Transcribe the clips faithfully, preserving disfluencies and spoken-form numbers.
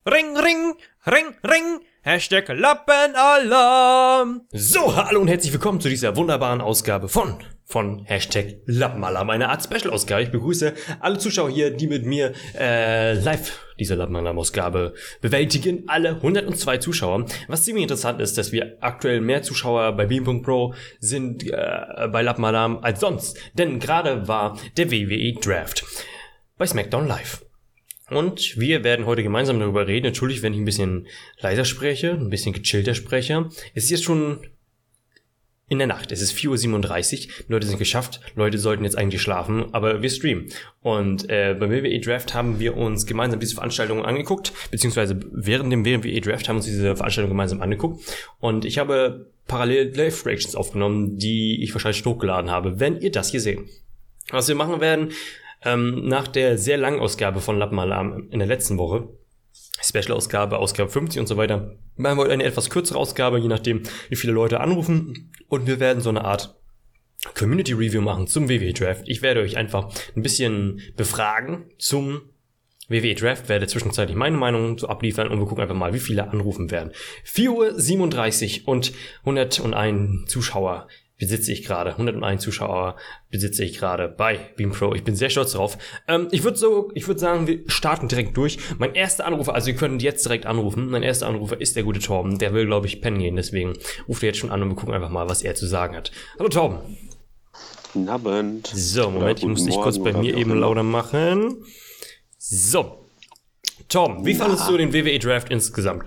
Ring, ring, ring, ring, Hashtag Lappenalarm. So, hallo und herzlich willkommen zu dieser wunderbaren Ausgabe von, von Hashtag Lappenalarm, eine Art Special-Ausgabe. Ich begrüße alle Zuschauer hier, die mit mir äh, live diese Lappenalarm-Ausgabe bewältigen. Alle hundertzwei Zuschauer. Was ziemlich interessant ist, dass wir aktuell mehr Zuschauer bei Beam Punkt Pro sind äh, bei Lappenalarm als sonst. Denn gerade war der W W E Draft bei SmackDown Live. Und wir werden heute gemeinsam darüber reden. Entschuldigt, wenn ich ein bisschen leiser spreche, ein bisschen gechillter spreche. Es ist jetzt schon in der Nacht. Es ist vier Uhr siebenunddreißig. Leute sind geschafft. Leute sollten jetzt eigentlich schlafen, aber wir streamen. Und äh, beim W W E Draft haben wir uns gemeinsam diese Veranstaltung angeguckt, beziehungsweise während dem W W E Draft haben wir uns diese Veranstaltung gemeinsam angeguckt. Und ich habe parallel Live-Reactions aufgenommen, die ich wahrscheinlich hochgeladen habe, wenn ihr das hier seht. Was wir machen werden, Ähm, nach der sehr langen Ausgabe von Lappenalarm in der letzten Woche, Special-Ausgabe, Ausgabe fünfzig und so weiter, machen wir heute eine etwas kürzere Ausgabe, je nachdem, wie viele Leute anrufen. Und wir werden so eine Art Community-Review machen zum W W E Draft. Ich werde euch einfach ein bisschen befragen zum W W E Draft, werde zwischenzeitlich meine Meinung so abliefern und wir gucken einfach mal, wie viele anrufen werden. vier Uhr siebenunddreißig und hunderteins Zuschauer besitze ich gerade. hunderteins Zuschauer besitze ich gerade bei Beam Pro. Ich bin sehr stolz drauf. Ähm, ich würde so, ich würde sagen, wir starten direkt durch. Mein erster Anrufer, also ihr könnt jetzt direkt anrufen. Mein erster Anrufer ist der gute Torben. Der will, glaube ich, pennen gehen. Deswegen ruft er jetzt schon an und wir gucken einfach mal, was er zu sagen hat. Hallo Torben. Guten Abend. So, Moment, ich muss dich kurz bei mir eben lauter machen. So. Torben, wie fandest du den W W E Draft insgesamt?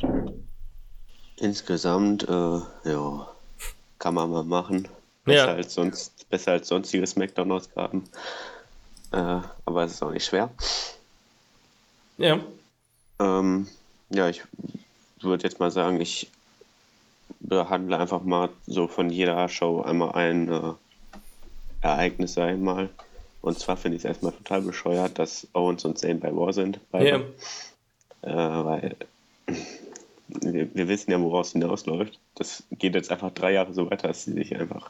Insgesamt, äh, ja, kann man mal machen. Besser, ja. als sonst, besser als sonstige Smackdown-Ausgaben. Äh, aber es ist auch nicht schwer. Ja. Ähm, ja, ich würde jetzt mal sagen, ich behandle einfach mal so von jeder Show einmal ein äh, Ereignis, sag ich mal. Und zwar finde ich es erstmal total bescheuert, dass Owens und Zayn bei Raw sind. Beide. Ja. Äh, weil wir, wir wissen ja, woraus es hinausläuft. Das geht jetzt einfach drei Jahre so weiter, dass sie sich einfach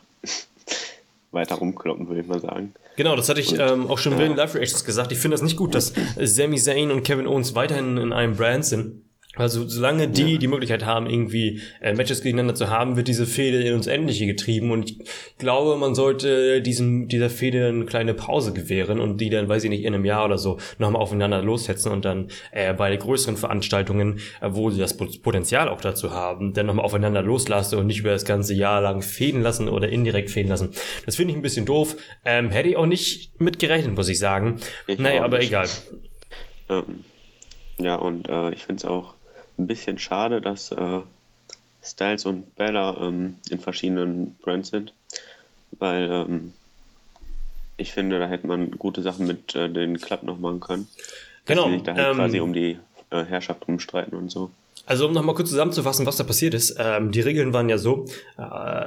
weiter rumkloppen, würde ich mal sagen. Genau, das hatte ich und, ähm, auch schon in ja. Live-Reactions gesagt. Ich finde das nicht gut, dass Sami Zayn und Kevin Owens weiterhin in einem Brand sind. Also solange die ja. die Möglichkeit haben, irgendwie äh, Matches gegeneinander zu haben, wird diese Fehde ins Endliche getrieben und ich glaube, man sollte diesem dieser Fehde eine kleine Pause gewähren und die dann, weiß ich nicht, in einem Jahr oder so nochmal aufeinander lossetzen und dann äh, bei größeren Veranstaltungen, äh, wo sie das Potenzial auch dazu haben, dann nochmal aufeinander loslassen und nicht über das ganze Jahr lang fehden lassen oder indirekt fehden lassen. Das finde ich ein bisschen doof. Ähm, hätte ich auch nicht mitgerechnet, muss ich sagen. Ich naja, aber nicht. Egal. Ähm, ja, und äh, ich finde es auch ein bisschen schade, dass äh, Styles und Bella ähm, in verschiedenen Brands sind, weil ähm, ich finde, da hätte man gute Sachen mit äh, den Club noch machen können. Dass genau. Die sich da halt ähm, quasi um die äh, Herrschaft rumstreiten und so. Also um nochmal kurz zusammenzufassen, was da passiert ist. Ähm, die Regeln waren ja so, äh,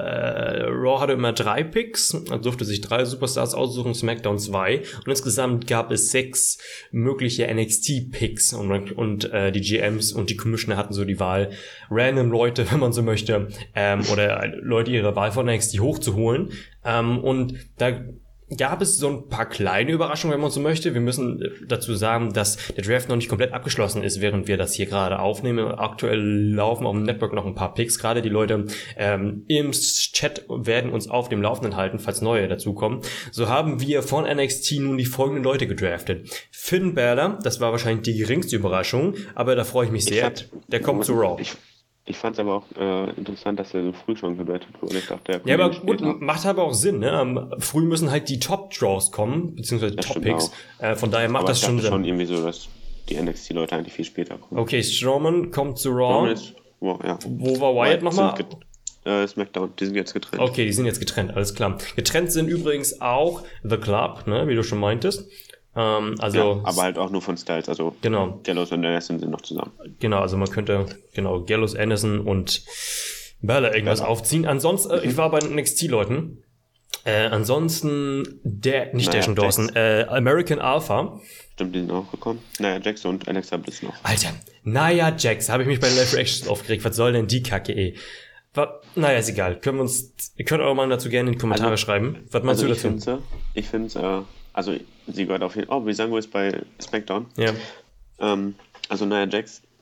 Raw hatte immer drei Picks, also durfte sich drei Superstars aussuchen, SmackDown zwei und insgesamt gab es sechs mögliche N X T-Picks und, und äh, die G Ms und die Commissioner hatten so die Wahl, random Leute, wenn man so möchte, ähm, oder Leute ihre Wahl von N X T hochzuholen ähm, und da gab es so ein paar kleine Überraschungen, wenn man so möchte. Wir müssen dazu sagen, dass der Draft noch nicht komplett abgeschlossen ist, während wir das hier gerade aufnehmen. Aktuell laufen auf dem Network noch ein paar Picks. Gerade die Leute ähm, im Chat werden uns auf dem Laufenden halten, falls neue dazukommen. So haben wir von N X T nun die folgenden Leute gedraftet. Finn Balor, das war wahrscheinlich die geringste Überraschung, aber da freue ich mich sehr. Ich fand, der kommt zu Raw. Ich Ich fand es aber auch äh, interessant, dass er so früh schon gedraftet wurde. Ich dachte, der ja, aber gut, macht aber auch Sinn, ne? Um, früh müssen halt die Top-Draws kommen, beziehungsweise Top-Picks. Äh, von daher macht aber das ich schon Sinn. schon irgendwie so, dass die N X T-Leute eigentlich viel später kommen. Okay, Strowman kommt zu Raw. Ist, wow, ja. Wo war Wyatt nochmal? Get- äh, SmackDown, die sind jetzt getrennt. Okay, die sind jetzt getrennt, alles klar. Getrennt sind übrigens auch The Club, ne? Wie du schon meintest. Ähm, also ja, aber halt auch nur von Styles, also genau. Gallows und Anderson sind noch zusammen. Genau, also man könnte genau Gallows, Anderson und Balor irgendwas ja. aufziehen. Ansonsten, äh, ich war bei den N X T-Leuten. Äh, ansonsten der, nicht naja, Dash und Dawson, äh, American Alpha. Stimmt, die sind auch gekommen. Naja, Jax und Alexa Bliss noch. Alter, naja, Jax, habe ich mich bei Live Reactions aufgeregt. Was soll denn die Kacke, ey? War, naja, ist egal. Können wir uns, ihr könnt eure Meinung dazu gerne in die Kommentare also, schreiben. Was meinst also du ich dazu? Find's, ich finde es, äh, also sie gehört auf jeden Fall, oh, Breezango ist bei SmackDown. Ja. Ähm, also Nia Jax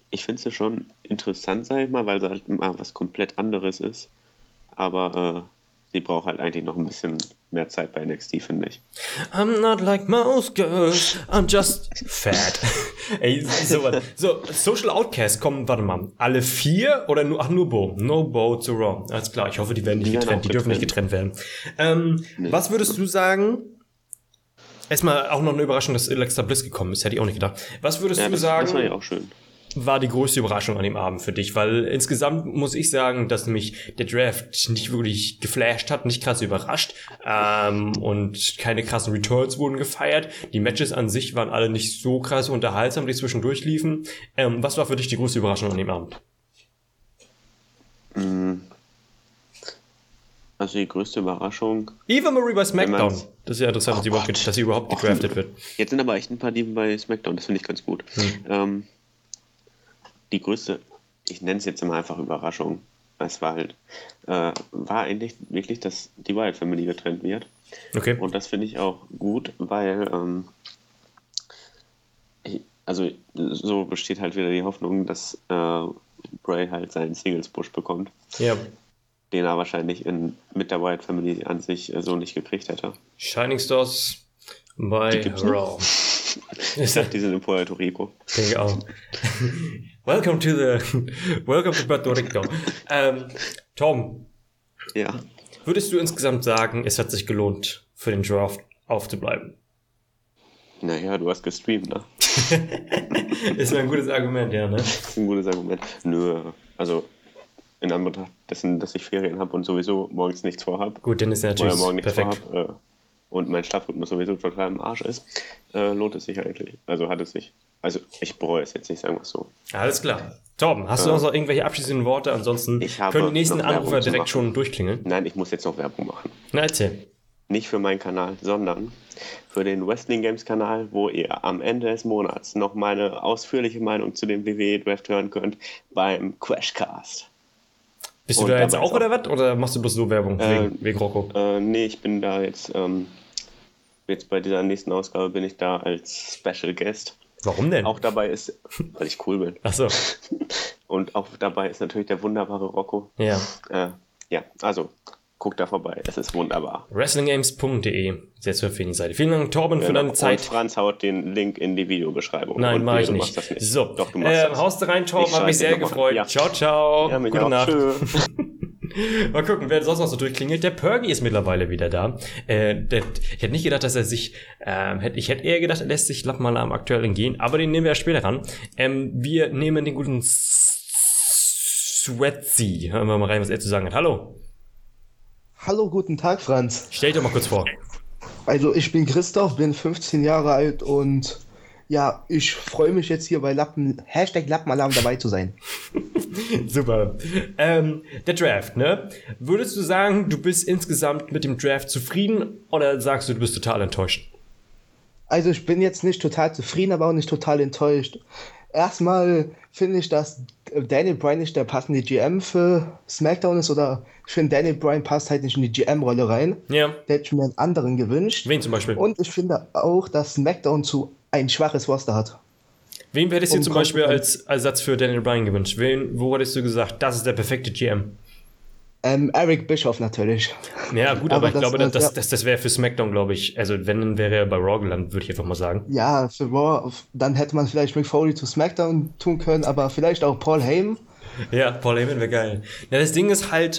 ich finde sie schon interessant, sag ich mal, weil sie halt mal was komplett anderes ist. Aber äh, sie braucht halt eigentlich noch ein bisschen mehr Zeit bei N X T, finde ich. I'm not like most girls, I'm just fat. Ey, so, so, Social Outcasts kommen, warte mal, alle vier oder nur, ach, nur Bo? No Bo to Raw. Alles klar, ich hoffe, die werden nicht Die werden getrennt, auch die dürfen nicht getrennt werden. Ähm, Nee. Was würdest du sagen? Erstmal auch noch eine Überraschung, dass Alexa Bliss gekommen ist, hätte ich auch nicht gedacht. Was würdest Ja, du das, sagen? das war ja auch schön. War die größte Überraschung an dem Abend für dich? Weil insgesamt muss ich sagen, dass mich der Draft nicht wirklich geflasht hat, nicht krass überrascht ähm, und keine krassen Returns wurden gefeiert. Die Matches an sich waren alle nicht so krass unterhaltsam, die zwischendurch liefen. Ähm, was war für dich die größte Überraschung an dem Abend? Also die größte Überraschung. Eva Marie bei SmackDown. man's- Das ist ja interessant, Oh dass, sie überhaupt, Gott. ge- dass sie überhaupt Och, gedraftet wird. Jetzt sind aber echt ein paar Dieben bei SmackDown, das finde ich ganz gut. Ähm, die größte, ich nenne es jetzt immer einfach Überraschung. Es war halt, äh, war eigentlich wirklich, dass die Wyatt Family getrennt wird. Okay. Und das finde ich auch gut, weil, ähm, ich, also so besteht halt wieder die Hoffnung, dass äh, Bray halt seinen Singles-Push bekommt, Ja. den er wahrscheinlich in, mit der Wyatt Family an sich äh, so nicht gekriegt hätte. Shining Stars bei gibt's noch? Raw. Ich dachte, die sind in Puerto Rico. Denke auch. Welcome to the Welcome to Puerto Rico. Ähm, Tom, Ja. würdest du insgesamt sagen, es hat sich gelohnt, für den Draft aufzubleiben? Naja, du hast gestreamt, ne? Ist mir ein gutes Argument, ja, ne? Das ist ein gutes Argument. Nö, also in Anbetracht dessen, dass ich Ferien habe und sowieso morgens nichts vorhab, Gut, dann ist ja oder natürlich morgen nichts perfekt. vorhab, äh, und mein Schlafrhythmus sowieso total im Arsch ist, äh, lohnt es sich eigentlich. Also hat es sich. Also ich bereue es jetzt nicht, sagen wir es so. Alles klar. Tom, hast du Ja. noch so irgendwelche abschließenden Worte? Ansonsten Ich habe können die nächsten noch Werbung Anrufer zu direkt machen. schon durchklingeln. Nein, ich muss jetzt noch Werbung machen. Na, erzähl. Nicht für meinen Kanal, sondern für den Wrestling Games Kanal, wo ihr am Ende des Monats noch meine ausführliche Meinung zu dem W W E Draft hören könnt beim Crashcast. Bist du Und da jetzt dabei auch ist oder was? Oder machst du bloß so Werbung Äh, wegen, wegen Rocco? Äh, nee, ich bin da jetzt, ähm, jetzt bei dieser nächsten Ausgabe bin ich da als Special Guest. Warum denn? Auch dabei ist, weil ich cool bin. Ach so. Und auch dabei ist natürlich der wunderbare Rocco. Ja. Äh, ja, also guckt da vorbei, es ist wunderbar. wrestlinggames punkt de Jetzt für die Seite. Vielen Dank, Torben, für Genau. deine Zeit. Und Franz haut den Link in die Videobeschreibung. Nein, Und mache nee, ich du nicht. machst das nicht. So, Doch, du machst äh, das. haust du rein, Torben, Ich hat mich schreibe sehr dir noch mal. gefreut. Ja. Ciao, ciao. Ja, mich Gute auch. Nacht. Tschö. Mal gucken, wer sonst noch so durchklingelt. Der Pergy ist mittlerweile wieder da. Äh, der, ich hätte nicht gedacht, dass er sich, ähm, hätte, ich hätte eher gedacht, er lässt sich Lappmaler am aktuellen gehen, aber den nehmen wir ja später ran. Ähm, wir nehmen den guten Sweatsy. Hören wir mal rein, was er zu sagen hat. Hallo. Hallo, guten Tag, Franz. Stell dich doch mal kurz vor. Also ich bin Christoph, bin fünfzehn Jahre alt und ja, ich freue mich jetzt hier bei Lappen, Hashtag Lappenalarm dabei zu sein. Super. Ähm, der Draft, ne? Würdest du sagen, du bist insgesamt mit dem Draft zufrieden oder sagst du, du bist total enttäuscht? Also ich bin jetzt nicht total zufrieden, aber auch nicht total enttäuscht. Erstmal finde ich, dass Daniel Bryan nicht der passende G M für SmackDown ist, oder ich finde, Daniel Bryan passt halt nicht in die G M-Rolle rein. Ja. Da hätte ich mir einen anderen gewünscht. Wen zum Beispiel? Und ich finde auch, dass SmackDown zu ein schwaches Roster hat. Wen hättest du Um zum Beispiel Konkurrenz. als Ersatz für Daniel Bryan gewünscht? Wen, wo hättest du gesagt, das ist der perfekte G M? Ähm, Eric Bischoff natürlich. Ja, gut, aber, Aber ich das glaube, wär- das, ja. das, das wäre für SmackDown, glaube ich. Also, wenn, dann wäre er bei Raw gelandet, würde ich einfach mal sagen. Ja, für Raw, dann hätte man vielleicht Mick Foley zu SmackDown tun können, aber vielleicht auch Paul Heyman. Ja, Paul Heyman wäre geil. Ja, das Ding ist halt,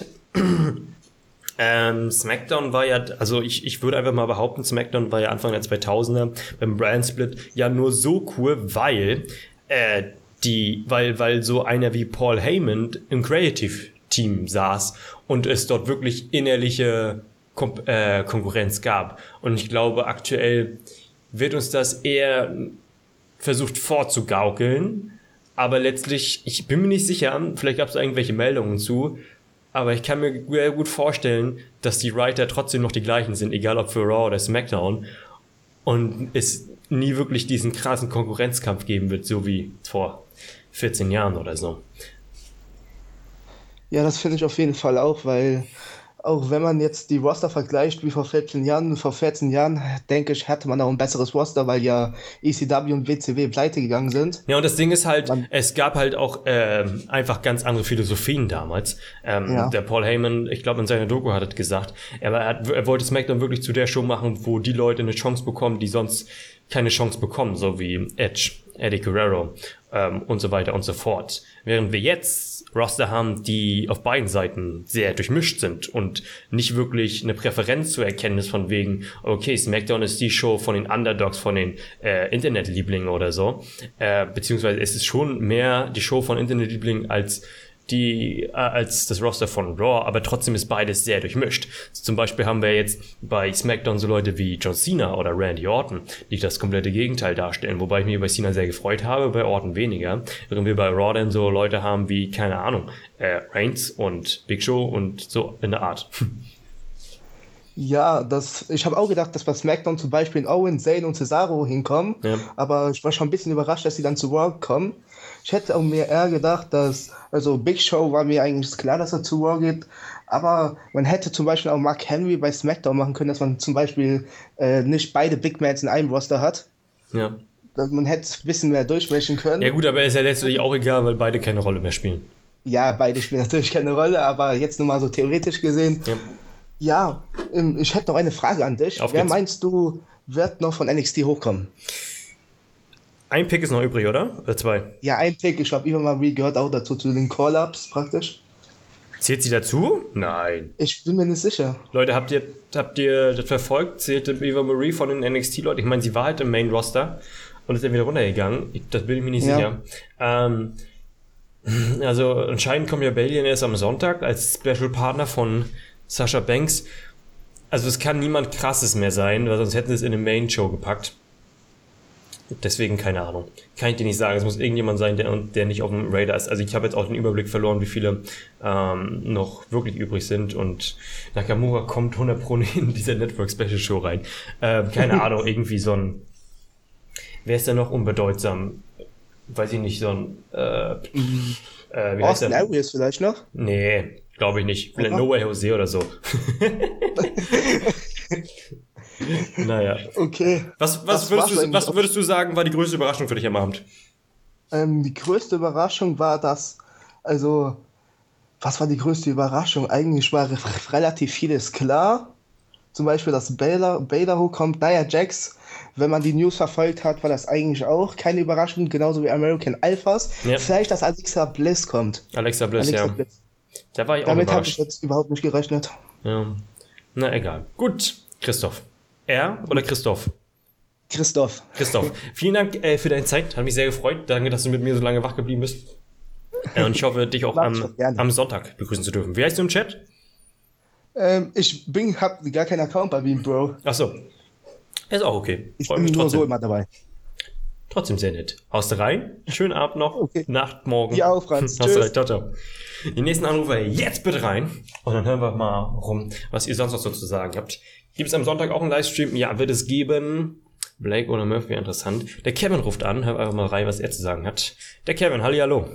ähm, SmackDown war ja, also ich, ich würde einfach mal behaupten, SmackDown war ja Anfang der zweitausender beim Brand Split ja nur so cool, weil, äh, die, weil, weil so einer wie Paul Heyman im Creative Team saß und es dort wirklich innerliche Kom äh, Konkurrenz gab. Und ich glaube, aktuell wird uns das eher versucht vorzugaukeln, aber letztlich, ich bin mir nicht sicher, vielleicht gab es irgendwelche Meldungen zu, aber ich kann mir sehr gut vorstellen, dass die Writer trotzdem noch die gleichen sind, egal ob für Raw oder SmackDown, und es nie wirklich diesen krassen Konkurrenzkampf geben wird, so wie vor vierzehn Jahren oder so. Ja, das finde ich auf jeden Fall auch, weil auch wenn man jetzt die Roster vergleicht wie vor vierzehn Jahren, vor vierzehn Jahren, denke ich, hatte man auch ein besseres Roster, weil ja E C W und W C W pleite gegangen sind. Ja, und das Ding ist halt, Man- es gab halt auch ähm, einfach ganz andere Philosophien damals. Ähm, Ja. Der Paul Heyman, ich glaube in seiner Doku hat er gesagt, er, er, hat, er wollte SmackDown wirklich zu der Show machen, wo die Leute eine Chance bekommen, die sonst keine Chance bekommen, so wie Edge, Eddie Guerrero ähm, und so weiter und so fort. Während wir jetzt Roster haben, die auf beiden Seiten sehr durchmischt sind und nicht wirklich eine Präferenz zu erkennen ist von wegen, okay, SmackDown ist die Show von den Underdogs, von den äh, Internetlieblingen oder so, äh, beziehungsweise es ist schon mehr die Show von Internetlieblingen als die äh, als das Roster von Raw, aber trotzdem ist beides sehr durchmischt. Zum Beispiel haben wir jetzt bei SmackDown so Leute wie John Cena oder Randy Orton, die das komplette Gegenteil darstellen, wobei ich mich bei Cena sehr gefreut habe, bei Orton weniger, während wir bei Raw dann so Leute haben wie, keine Ahnung, äh, Reigns und Big Show und so in der Art. Ja, das, ich habe auch gedacht, dass bei SmackDown zum Beispiel in Owen, Zayn und Cesaro hinkommen, Ja. aber ich war schon ein bisschen überrascht, dass sie dann zu Raw kommen. Ich hätte auch mir eher gedacht, dass, also Big Show war mir eigentlich klar, dass er zu Raw geht, aber man hätte zum Beispiel auch Mark Henry bei SmackDown machen können, dass man zum Beispiel äh, nicht beide Big Mans in einem Roster hat. Ja. Dass man hätte ein bisschen mehr durchmischen können. Ja gut, aber ist ja letztendlich auch egal, weil beide keine Rolle mehr spielen. Ja, beide spielen natürlich keine Rolle, aber jetzt nur mal so theoretisch gesehen. Ja. Ja, ähm, ich hätte noch eine Frage an dich. Auf Wer geht's. meinst du, wird noch von N X T hochkommen? Ein Pick ist noch übrig, oder? Oder zwei? Ja, ein Pick, ich glaube, Eva Marie gehört auch dazu, zu den Call-Ups praktisch. Zählt sie dazu? Nein. Ich bin mir nicht sicher. Leute, habt ihr, habt ihr das verfolgt? Zählte Eva Marie von den N X T-Leuten? Ich meine, sie war halt im Main-Roster und ist dann wieder runtergegangen. Ich, das bin ich mir nicht Ja. sicher. Ähm, also anscheinend kommt ja Bayley erst am Sonntag als Special-Partner von Sasha Banks. Also es kann niemand Krasses mehr sein, weil sonst hätten sie es in eine Main-Show gepackt. Deswegen keine Ahnung. Kann ich dir nicht sagen. Es muss irgendjemand sein, der, der nicht auf dem Radar ist. Also ich habe jetzt auch den Überblick verloren, wie viele ähm, noch wirklich übrig sind. Und Nakamura kommt hundert Pro in dieser Network Special Show rein. Ähm, keine Ahnung, irgendwie so ein... Wer ist denn noch unbedeutsam? Weiß ich nicht, so ein... Äh, äh, wie heißt Austin der? Aries vielleicht noch? Nee, glaube ich nicht. Vielleicht Aha. No Way Jose oder so. Naja. Okay. Was, was, Das würdest war's du, eigentlich was auch. würdest du sagen, war die größte Überraschung für dich am Abend? Ähm, die größte Überraschung war, dass, also, was war die größte Überraschung? Eigentlich war re- relativ vieles klar. Zum Beispiel, dass Baylor, Baylor hochkommt. Nia Jax, wenn man die News verfolgt hat, war das eigentlich auch keine Überraschung, genauso wie American Alphas. Ja. Vielleicht, dass Alexa Bliss kommt. Alexa Bliss, Alexa ja. Bliss. Da war ich auch Damit habe ich überrascht. jetzt überhaupt nicht gerechnet. Ja. Na, egal. Gut, Christoph. Er oder Christoph? Christoph. Christoph, vielen Dank äh, für deine Zeit. Hat mich sehr gefreut. Danke, dass du mit mir so lange wach geblieben bist. Äh, und ich hoffe, dich auch Mach ich am, doch gerne. am Sonntag begrüßen zu dürfen. Wie heißt du im Chat? Ähm, ich bin, hab gar keinen Account bei Beam, Bro. Achso. Ist auch okay. Ich Freut bin mich nur trotzdem. so immer dabei. Trotzdem sehr nett. Haust du rein? Schönen Abend noch. Okay. Nacht, morgen. Dir auch, Franz. Haust du Tschüss. rein. Ciao, ciao. Die nächsten Anrufer jetzt bitte rein. Und dann hören wir mal rum, was ihr sonst noch so zu sagen habt. Gibt es am Sonntag auch einen Livestream? Ja, wird es geben. Blake oder Murphy, interessant. Der Kevin ruft an. Hör einfach mal rein, was er zu sagen hat. Der Kevin, hallihallo.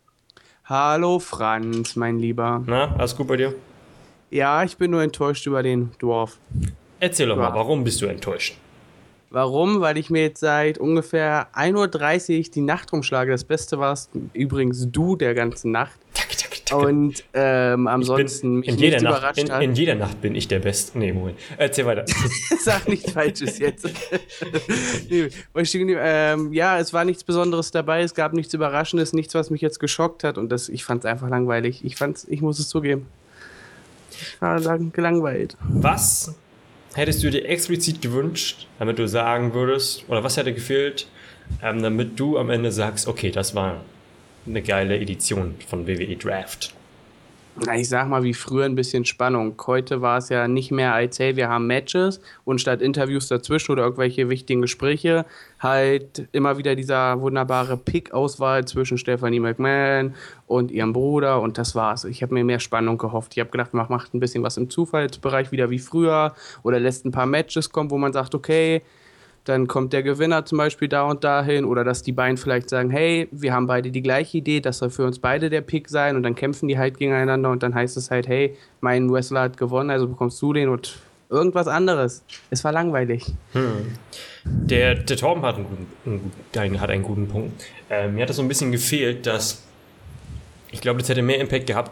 Hallo Franz, mein Lieber. Na, alles gut bei dir? Ja, ich bin nur enttäuscht über den Dwarf. Erzähl doch mal, Ja. warum bist du enttäuscht? Warum? Weil ich mir jetzt seit ungefähr ein Uhr dreißig die Nacht rumschlage. Das Beste warst übrigens du der ganzen Nacht. Danke, danke, danke. Und ähm, Ich ansonsten bin, mich in, nicht jeder Nacht, überrascht in, hat. in jeder Nacht bin ich der Beste. Nee, Moment. Erzähl weiter. Sag nichts Falsches jetzt. nee, weil ich denke, ähm, ja, es war nichts Besonderes dabei, es gab nichts Überraschendes, nichts, was mich jetzt geschockt hat und das, ich fand es einfach langweilig. Ich fand's, ich muss es zugeben. Ich war lang, gelangweilt. Was hättest du dir explizit gewünscht, damit du sagen würdest, oder was hätte gefehlt, ähm, damit du am Ende sagst, okay, das war eine geile Edition von W W E Draft? Na, ich sag mal, wie früher ein bisschen Spannung. Heute war es ja nicht mehr als, hey, wir haben Matches und statt Interviews dazwischen oder irgendwelche wichtigen Gespräche halt immer wieder dieser wunderbare Pick-Auswahl zwischen Stephanie McMahon und ihrem Bruder und das war's. Ich habe mir mehr Spannung gehofft. Ich habe gedacht, man macht ein bisschen was im Zufallsbereich wieder wie früher oder lässt ein paar Matches kommen, wo man sagt, okay, dann kommt der Gewinner zum Beispiel da und dahin oder dass die beiden vielleicht sagen, hey, wir haben beide die gleiche Idee, das soll für uns beide der Pick sein und dann kämpfen die halt gegeneinander und dann heißt es halt, hey, mein Wrestler hat gewonnen, also bekommst du den und irgendwas anderes. Es war langweilig. Hm. Der, der Torben hat einen guten, einen, hat einen guten Punkt. Äh, mir hat das so ein bisschen gefehlt, dass ich glaube, das hätte mehr Impact gehabt,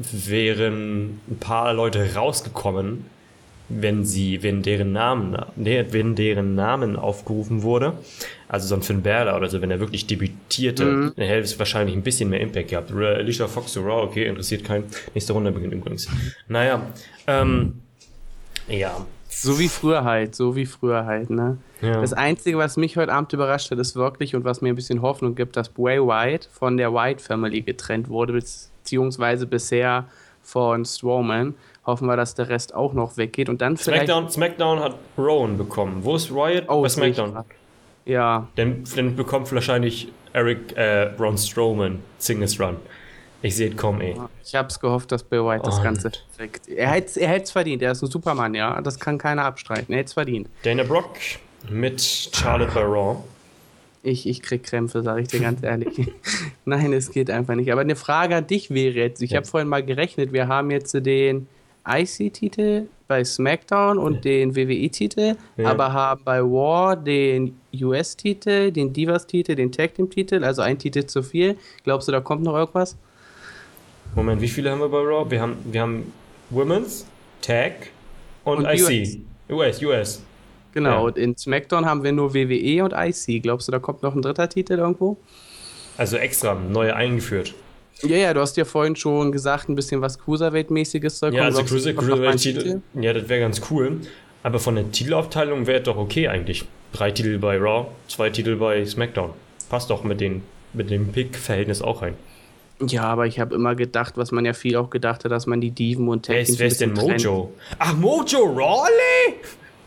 wären ein paar Leute rausgekommen, wenn sie, wenn deren Namen, wenn deren Namen aufgerufen wurde. Also so ein Finn Balor oder so, wenn er wirklich debütierte, mhm. dann hätte es wahrscheinlich ein bisschen mehr Impact gehabt. Alicia Fox to Raw, okay, interessiert keinen. Nächste Runde beginnt übrigens. Naja, ähm, ja. So wie früher halt, so wie früher halt, ne? Ja. Das Einzige, was mich heute Abend überrascht hat, ist wirklich und was mir ein bisschen Hoffnung gibt, dass Bray Wyatt von der Wyatt Family getrennt wurde, beziehungsweise bisher von Strowman. Hoffen wir, dass der Rest auch noch weggeht und dann vielleicht... SmackDown, SmackDown hat Rowan bekommen. Wo ist Wyatt? Oh, bei SmackDown. Ja. Dann, dann bekommt wahrscheinlich Eric, äh, Braun Strowman Singles Run. Ich sehe es kommen, ey. Ich hab's gehofft, dass Bray Wyatt das Und Ganze kriegt. Er hätt's, er hätt's verdient. Er ist ein Supermann, ja. Das kann keiner abstreiten. Er hätt's verdient. Dana Brooke mit Charlotte bei Raw. Ich, ich krieg Krämpfe, sage ich dir ganz ehrlich. Nein, es geht einfach nicht. Aber eine Frage an dich wäre jetzt, ich ja. habe vorhin mal gerechnet, wir haben jetzt den I C-Titel bei SmackDown und den W W E-Titel, ja. aber haben bei War den U S-Titel, den Divas-Titel, den Tag-Team-Titel, also ein Titel zu viel. Glaubst du, da kommt noch irgendwas? Moment, wie viele haben wir bei Raw? Wir haben, wir haben Women's, Tag und, und I C. U S, U S. Genau, ja. und in SmackDown haben wir nur W W E und I C. Glaubst du, da kommt noch ein dritter Titel irgendwo? Also extra, neu eingeführt. Ja, ja, du hast ja vorhin schon gesagt, ein bisschen was Cruiserweight-mäßiges soll kommen. Ja, also Cruiserweight-Titel, ja, das wäre ganz cool. Aber von der Titelaufteilung wäre doch okay eigentlich. Drei Titel bei Raw, zwei Titel bei SmackDown. Passt doch mit, den, mit dem Pick-Verhältnis auch rein. Ja, aber ich habe immer gedacht, was man ja viel auch gedacht hat, dass man die Diven und Tag Teams. Wer ist denn Mojo? Ach, Mojo Rawley?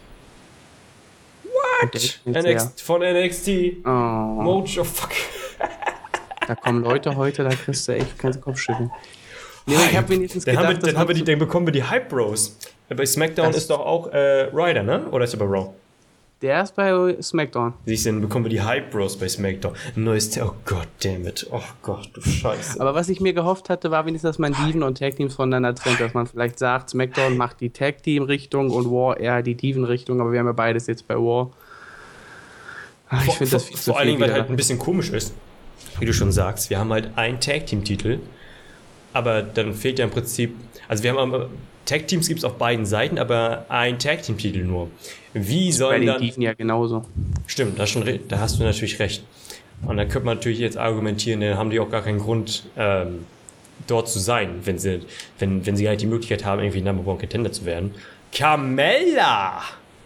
What? N X T, von N X T. Oh. Mojo, fuck. Da kommen Leute heute, da kriegst du echt keinen Kopfschütteln. Nee, ich hab wenigstens dann gedacht, haben wir, dann, haben wir die, dann bekommen wir die Hype Bros. Bei SmackDown ist doch auch äh, Ryder, ne? Oder ist er bei Raw? Der ist bei SmackDown. Siehst du, dann bekommen wir die Hype Bros bei SmackDown. Ein neues T- Oh Gott, dammit. Oh Gott, du Scheiße. Aber was ich mir gehofft hatte, war wenigstens, dass man Diven und Tag Teams voneinander trennt. Dass man vielleicht sagt, SmackDown macht die Tag Team Richtung und War eher die Diven Richtung. Aber wir haben ja beides jetzt bei War. Ach, ich finde das viel zu Vor allen Dingen, weil halt ein bisschen komisch ist, wie du schon sagst. Wir haben halt einen Tag Team Titel, aber dann fehlt ja im Prinzip, also wir haben Tag Teams gibt es auf beiden Seiten, aber ein Tag Team Titel nur. Wie sollen dann... Bei den Diven ja genauso. Stimmt, da, schon, da hast du natürlich recht. Und dann könnte man natürlich jetzt argumentieren, dann haben die auch gar keinen Grund, ähm, dort zu sein, wenn sie, wenn, wenn sie gar nicht die Möglichkeit haben, irgendwie Number One Contender zu werden. Carmella!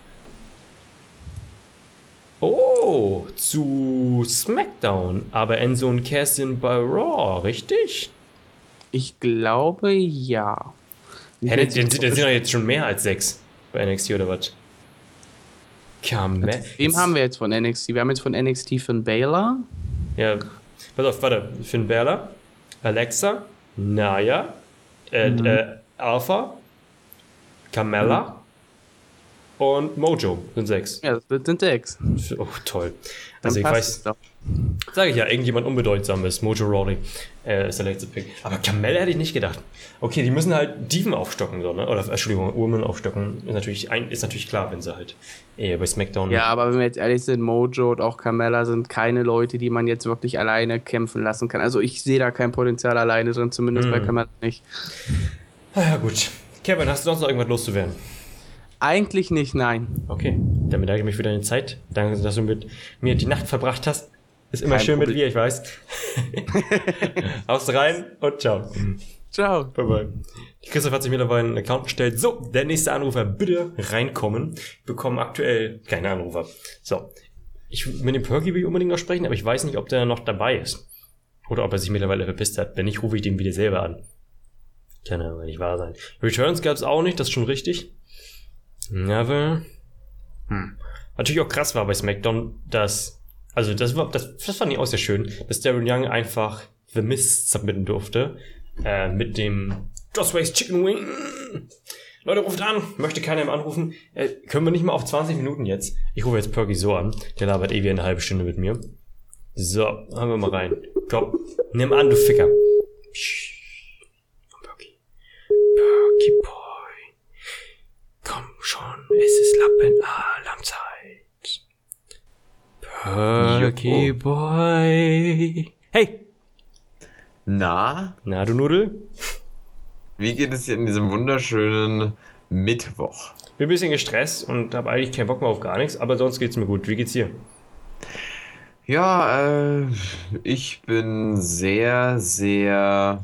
Oh, zu SmackDown, aber Enzo und Kerstin bei Raw, richtig? Ich glaube, ja. Hey, dann sind doch jetzt schon mehr als sechs bei N X T oder was? Carmella. Wem haben wir jetzt von N X T? Wir haben jetzt von N X T Finn Balor. Ja, pass auf, warte. Finn Balor, Alexa, Naya, äh, mhm. äh, Alpha, Carmella mhm. und Mojo sind sechs. Ja, das sind sechs. Oh, toll. Also ich weiß, sage ich ja, irgendjemand Unbedeutsames, Mojo Rawley äh, ist der letzte Pick. Aber Carmella hätte ich nicht gedacht. Okay, die müssen halt Diven aufstocken, so, ne? Oder, Entschuldigung, Women aufstocken. Ist natürlich, ein, ist natürlich klar, wenn sie halt eher bei SmackDown... Ja, aber wenn wir jetzt ehrlich sind, Mojo und auch Carmella sind keine Leute, die man jetzt wirklich alleine kämpfen lassen kann. Also ich sehe da kein Potenzial alleine drin, zumindest mm. bei Carmella nicht. Na ja, gut. Kevin, hast du sonst noch irgendwas loszuwerden? Eigentlich nicht, nein. Okay, dann bedanke ich mich für deine Zeit. Danke, dass du mit mir die Nacht verbracht hast. Ist immer Kein schön Problem. mit dir, ich weiß. Haust rein und ciao. Ciao. Bye bye. Christoph hat sich mittlerweile einen Account gestellt. So, der nächste Anrufer, bitte reinkommen. Wir bekommen aktuell keine Anrufer. So, ich, mit dem Perky will ich unbedingt noch sprechen, aber ich weiß nicht, ob der noch dabei ist. Oder ob er sich mittlerweile verpisst hat. Wenn nicht, rufe ich den wieder selber an. Kann ja nicht wahr sein. Returns gab es auch nicht, das ist schon richtig. Aber hm. natürlich auch krass war bei SmackDown, dass, also das war, das, das fand ich auch sehr schön, dass Darren Young einfach The Mist submitten durfte, äh, mit dem Crossways Chicken Wing. Leute, ruft an. Möchte keiner mehr anrufen. Äh, können wir nicht mal auf zwanzig Minuten jetzt? Ich rufe jetzt Perky so an. Der labert eh wie eine halbe Stunde mit mir. So, haben wir mal rein. Komm, nimm an, du Ficker. Psst. Perky. Perky Boy. Komm schon, es ist Lappenalarmzeit. Perky Boy. Hey. Na, Na, du Nudel? wie geht es dir in diesem wunderschönen Mittwoch? Bin ein bisschen gestresst und habe eigentlich keinen Bock mehr auf gar nichts, aber sonst geht's mir gut. Wie geht's dir? Ja, äh, ich bin sehr, sehr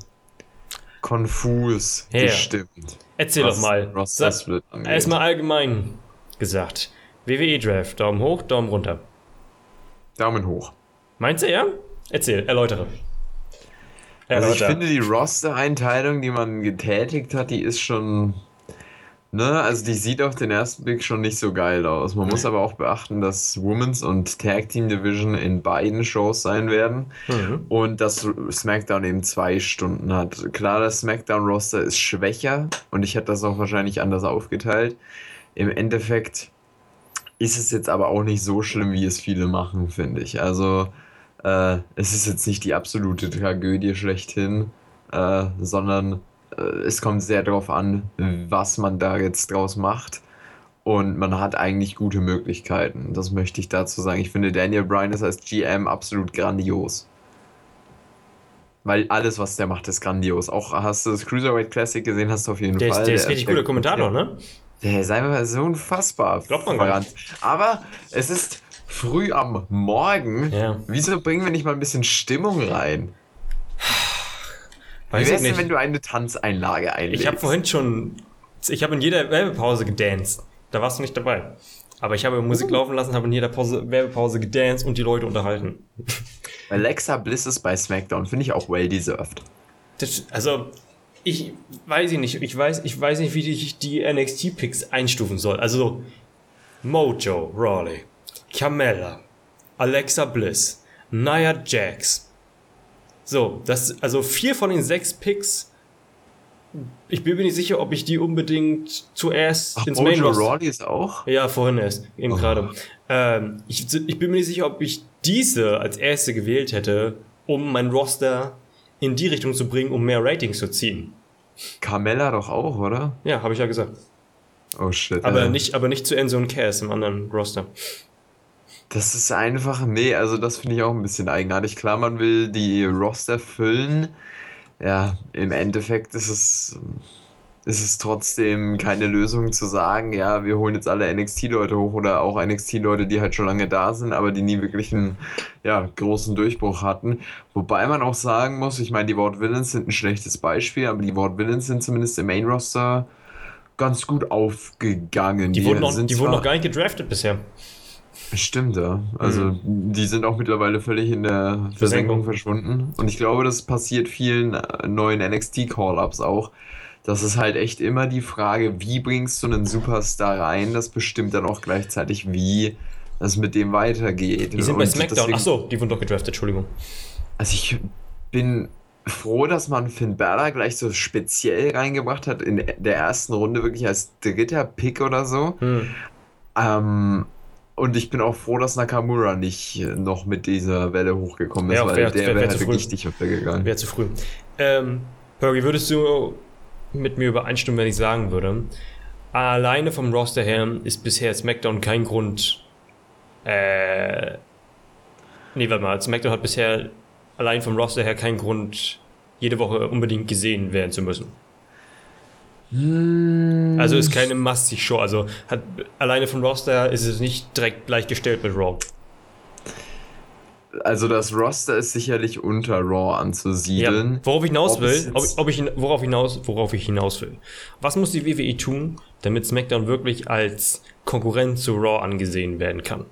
konfus Ja. gestimmt. Erzähl was doch mal. Roster Sag- Split angeht. Erstmal allgemein gesagt. W W E Draft, Daumen hoch, Daumen runter. Daumen hoch. Meinst du ja? Erzähl, erläutere. Also ich Erläuter. finde die Roster-Einteilung, die man getätigt hat, die ist schon, ne, also die sieht auf den ersten Blick schon nicht so geil aus. Man muss aber auch beachten, dass Women's und Tag Team Division in beiden Shows sein werden Mhm. und dass SmackDown eben zwei Stunden hat. Klar, das SmackDown-Roster ist schwächer und ich hätte das auch wahrscheinlich anders aufgeteilt. Im Endeffekt ist es jetzt aber auch nicht so schlimm, wie es viele machen, finde ich. Also äh, es ist jetzt nicht die absolute Tragödie schlechthin, äh, sondern äh, es kommt sehr darauf an, was man da jetzt draus macht. Und man hat eigentlich gute Möglichkeiten. Das möchte ich dazu sagen. Ich finde Daniel Bryan ist als G M absolut grandios. Weil alles, was der macht, ist grandios. Auch hast du das Cruiserweight Classic gesehen, hast du auf jeden Der ist, Fall. der ist richtig guter Kommentator, ne? Der ist einfach so unfassbar. Glaubt man gar verrannt. Aber es ist früh am Morgen. Ja. Wieso bringen wir nicht mal ein bisschen Stimmung rein? Wie Weiß ich wär's denn, nicht. wenn du eine Tanzeinlage einlegst? Ich habe vorhin schon, ich habe in jeder Werbepause gedanced. Da warst du nicht dabei. Aber ich habe Musik laufen lassen, habe in jeder Pause, Werbepause gedanced und die Leute unterhalten. Alexa Bliss ist bei SmackDown, finde ich auch well deserved. Das, also, ich weiß ich nicht. Ich weiß, ich weiß nicht, wie ich die N X T-Picks einstufen soll. Also, Mojo Rawley, Carmella, Alexa Bliss, Nia Jax. So, das, also vier von den sechs Picks. Ich bin mir nicht sicher, ob ich die unbedingt zuerst Ach, ins Main Mojo Roster. Rawley ist auch? Ja, vorhin erst, eben Oh. gerade. Ähm, ich, ich bin mir nicht sicher, ob ich diese als erste gewählt hätte, um mein Roster in die Richtung zu bringen, um mehr Ratings zu ziehen. Carmella doch auch, oder? Ja, habe ich ja gesagt. Oh shit. Aber ja. nicht, aber nicht zu Enzo und Cass im anderen Roster. Das ist einfach, nee, also das finde ich auch ein bisschen eigenartig. Klar, man will die Roster füllen. Ja, im Endeffekt ist es, ist es trotzdem keine Lösung zu sagen, ja, wir holen jetzt alle N X T-Leute hoch oder auch N X T-Leute, die halt schon lange da sind, aber die nie wirklich einen ja, großen Durchbruch hatten. Wobei man auch sagen muss, ich meine, die Vaudevillains sind ein schlechtes Beispiel, aber die Vaudevillains sind zumindest im Main-Roster ganz gut aufgegangen. Die, wurden, noch, sind die wurden zwar- noch gar nicht gedraftet bisher. Stimmt, ja. Also Mhm. die sind auch mittlerweile völlig in der Versenkung verschwunden. Und ich glaube, das passiert vielen äh, neuen N X T-Call-Ups auch. Das ist halt echt immer die Frage, wie bringst du einen Superstar rein? Das bestimmt dann auch gleichzeitig, wie es mit dem weitergeht. Die sind bei Und SmackDown. deswegen- Achso, die wurden doch gedraftet, Entschuldigung. Also ich bin froh, dass man Finn Balor gleich so speziell reingebracht hat in der ersten Runde, wirklich als dritter Pick oder so. Hm. Ähm, und ich bin auch froh, dass Nakamura nicht noch mit dieser Welle hochgekommen ist, Ja, weil wär- der wär- wär wäre zu halt früh. richtig untergegangen. Wäre zu früh. Ähm, Perry, würdest du mit mir übereinstimmen, wenn ich sagen würde, alleine vom Roster her ist bisher SmackDown kein Grund. Äh. Nee, warte mal. SmackDown hat bisher allein vom Roster her keinen Grund, jede Woche unbedingt gesehen werden zu müssen. Also ist keine Must-See-Show. Also hat, alleine vom Roster her ist es nicht direkt gleichgestellt mit Raw. Also das Roster ist sicherlich unter Raw anzusiedeln. Ja, worauf ich hinaus Ob es will, jetzt- ob, ob ich, worauf, hinaus, worauf ich hinaus will. Was muss die W W E tun, damit SmackDown wirklich als Konkurrent zu Raw angesehen werden kann?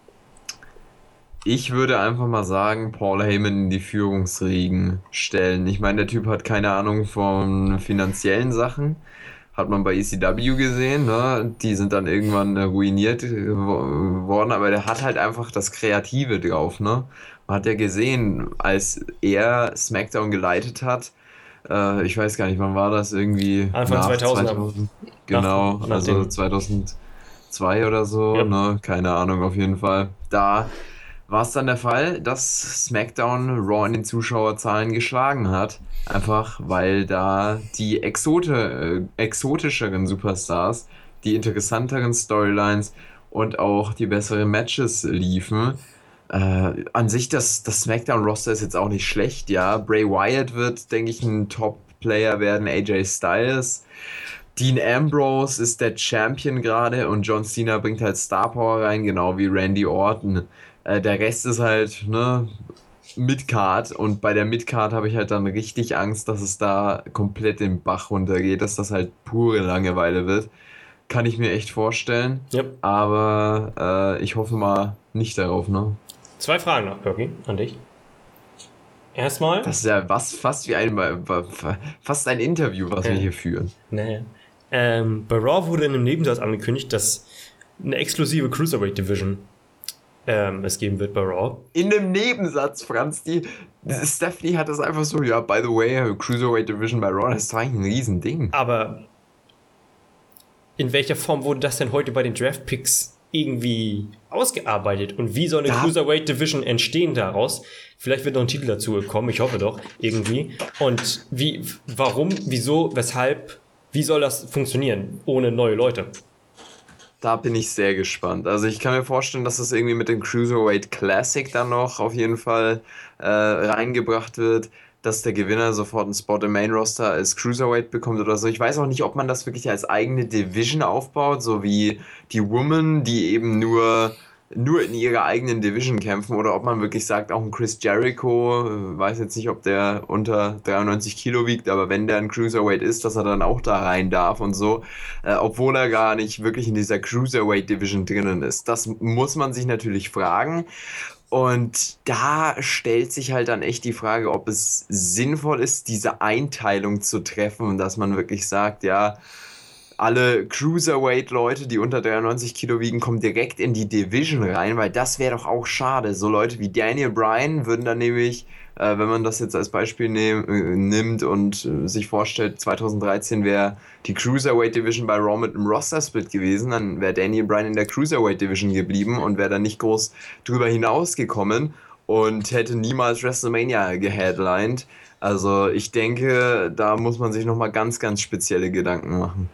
Ich würde einfach mal sagen, Paul Heyman in die Führungsriegen stellen. Ich meine, der Typ hat keine Ahnung von finanziellen Sachen. Hat man bei E C W gesehen, ne? Die sind dann irgendwann äh, ruiniert wo- worden, aber der hat halt einfach das Kreative drauf, ne? Man hat ja gesehen, als er SmackDown geleitet hat, Äh, ich weiß gar nicht, wann war das? Irgendwie Anfang nach zweitausend. zweitausend. Genau, Nach- nach also dem- zweitausendzwei oder so, Ja. ne? Keine Ahnung, auf jeden Fall. Da war es dann der Fall, dass SmackDown Raw in den Zuschauerzahlen geschlagen hat. Einfach weil da die Exote, äh, exotischeren Superstars, die interessanteren Storylines und auch die besseren Matches liefen. Äh, an sich, das, das SmackDown-Roster ist jetzt auch nicht schlecht, ja. Bray Wyatt wird, denke ich, ein Top-Player werden, A J Styles. Dean Ambrose ist der Champion gerade und John Cena bringt halt Star Power rein, genau wie Randy Orton. Äh, der Rest ist halt, ne, Midcard und bei der Midcard habe ich halt dann richtig Angst, dass es da komplett im Bach runtergeht, dass das halt pure Langeweile wird. Kann ich mir echt vorstellen, Ja. aber äh, ich hoffe mal nicht darauf, ne? Zwei Fragen noch, Perky, an dich. Erstmal. Das ist ja was fast wie ein fast ein Interview, was wir Ja. hier führen. Nee. Ähm, bei Raw wurde in einem Nebensatz angekündigt, dass eine exklusive Cruiserweight Division ähm, es geben wird bei Raw. In einem Nebensatz, Franz, die Stephanie hat das einfach so, ja, by the way, Cruiserweight Division bei Raw, das ist eigentlich ein Riesending. Aber in welcher Form wurde das denn heute bei den Draft Picks irgendwie ausgearbeitet? Und wie soll eine Da- Cruiserweight Division entstehen daraus? Vielleicht wird noch ein Titel dazu kommen, ich hoffe doch, irgendwie. Und wie, warum, wieso, weshalb, wie soll das funktionieren ohne neue Leute? Da bin ich sehr gespannt. Also ich kann mir vorstellen, dass das irgendwie mit dem Cruiserweight Classic dann noch auf jeden Fall äh, reingebracht wird, dass der Gewinner sofort einen Spot im Main Roster als Cruiserweight bekommt oder so. Ich weiß auch nicht, ob man das wirklich als eigene Division aufbaut, so wie die Women, die eben nur, nur in ihrer eigenen Division kämpfen, oder ob man wirklich sagt, auch ein Chris Jericho, äh, weiß jetzt nicht, ob der unter dreiundneunzig Kilo wiegt, aber wenn der ein Cruiserweight ist, dass er dann auch da rein darf und so, äh, obwohl er gar nicht wirklich in dieser Cruiserweight Division drinnen ist. Das muss man sich natürlich fragen. Und da stellt sich halt dann echt die Frage, ob es sinnvoll ist, diese Einteilung zu treffen, dass man wirklich sagt, ja, alle Cruiserweight-Leute, die unter dreiundneunzig Kilo wiegen, kommen direkt in die Division rein, weil das wäre doch auch schade. So Leute wie Daniel Bryan würden dann nämlich, äh, wenn man das jetzt als Beispiel nehm, äh, nimmt und äh, sich vorstellt, zweitausenddreizehn wäre die Cruiserweight-Division bei Raw mit einem Roster-Split gewesen, dann wäre Daniel Bryan in der Cruiserweight-Division geblieben und wäre dann nicht groß drüber hinausgekommen und hätte niemals WrestleMania geheadlined. Also ich denke, da muss man sich nochmal ganz, ganz spezielle Gedanken machen.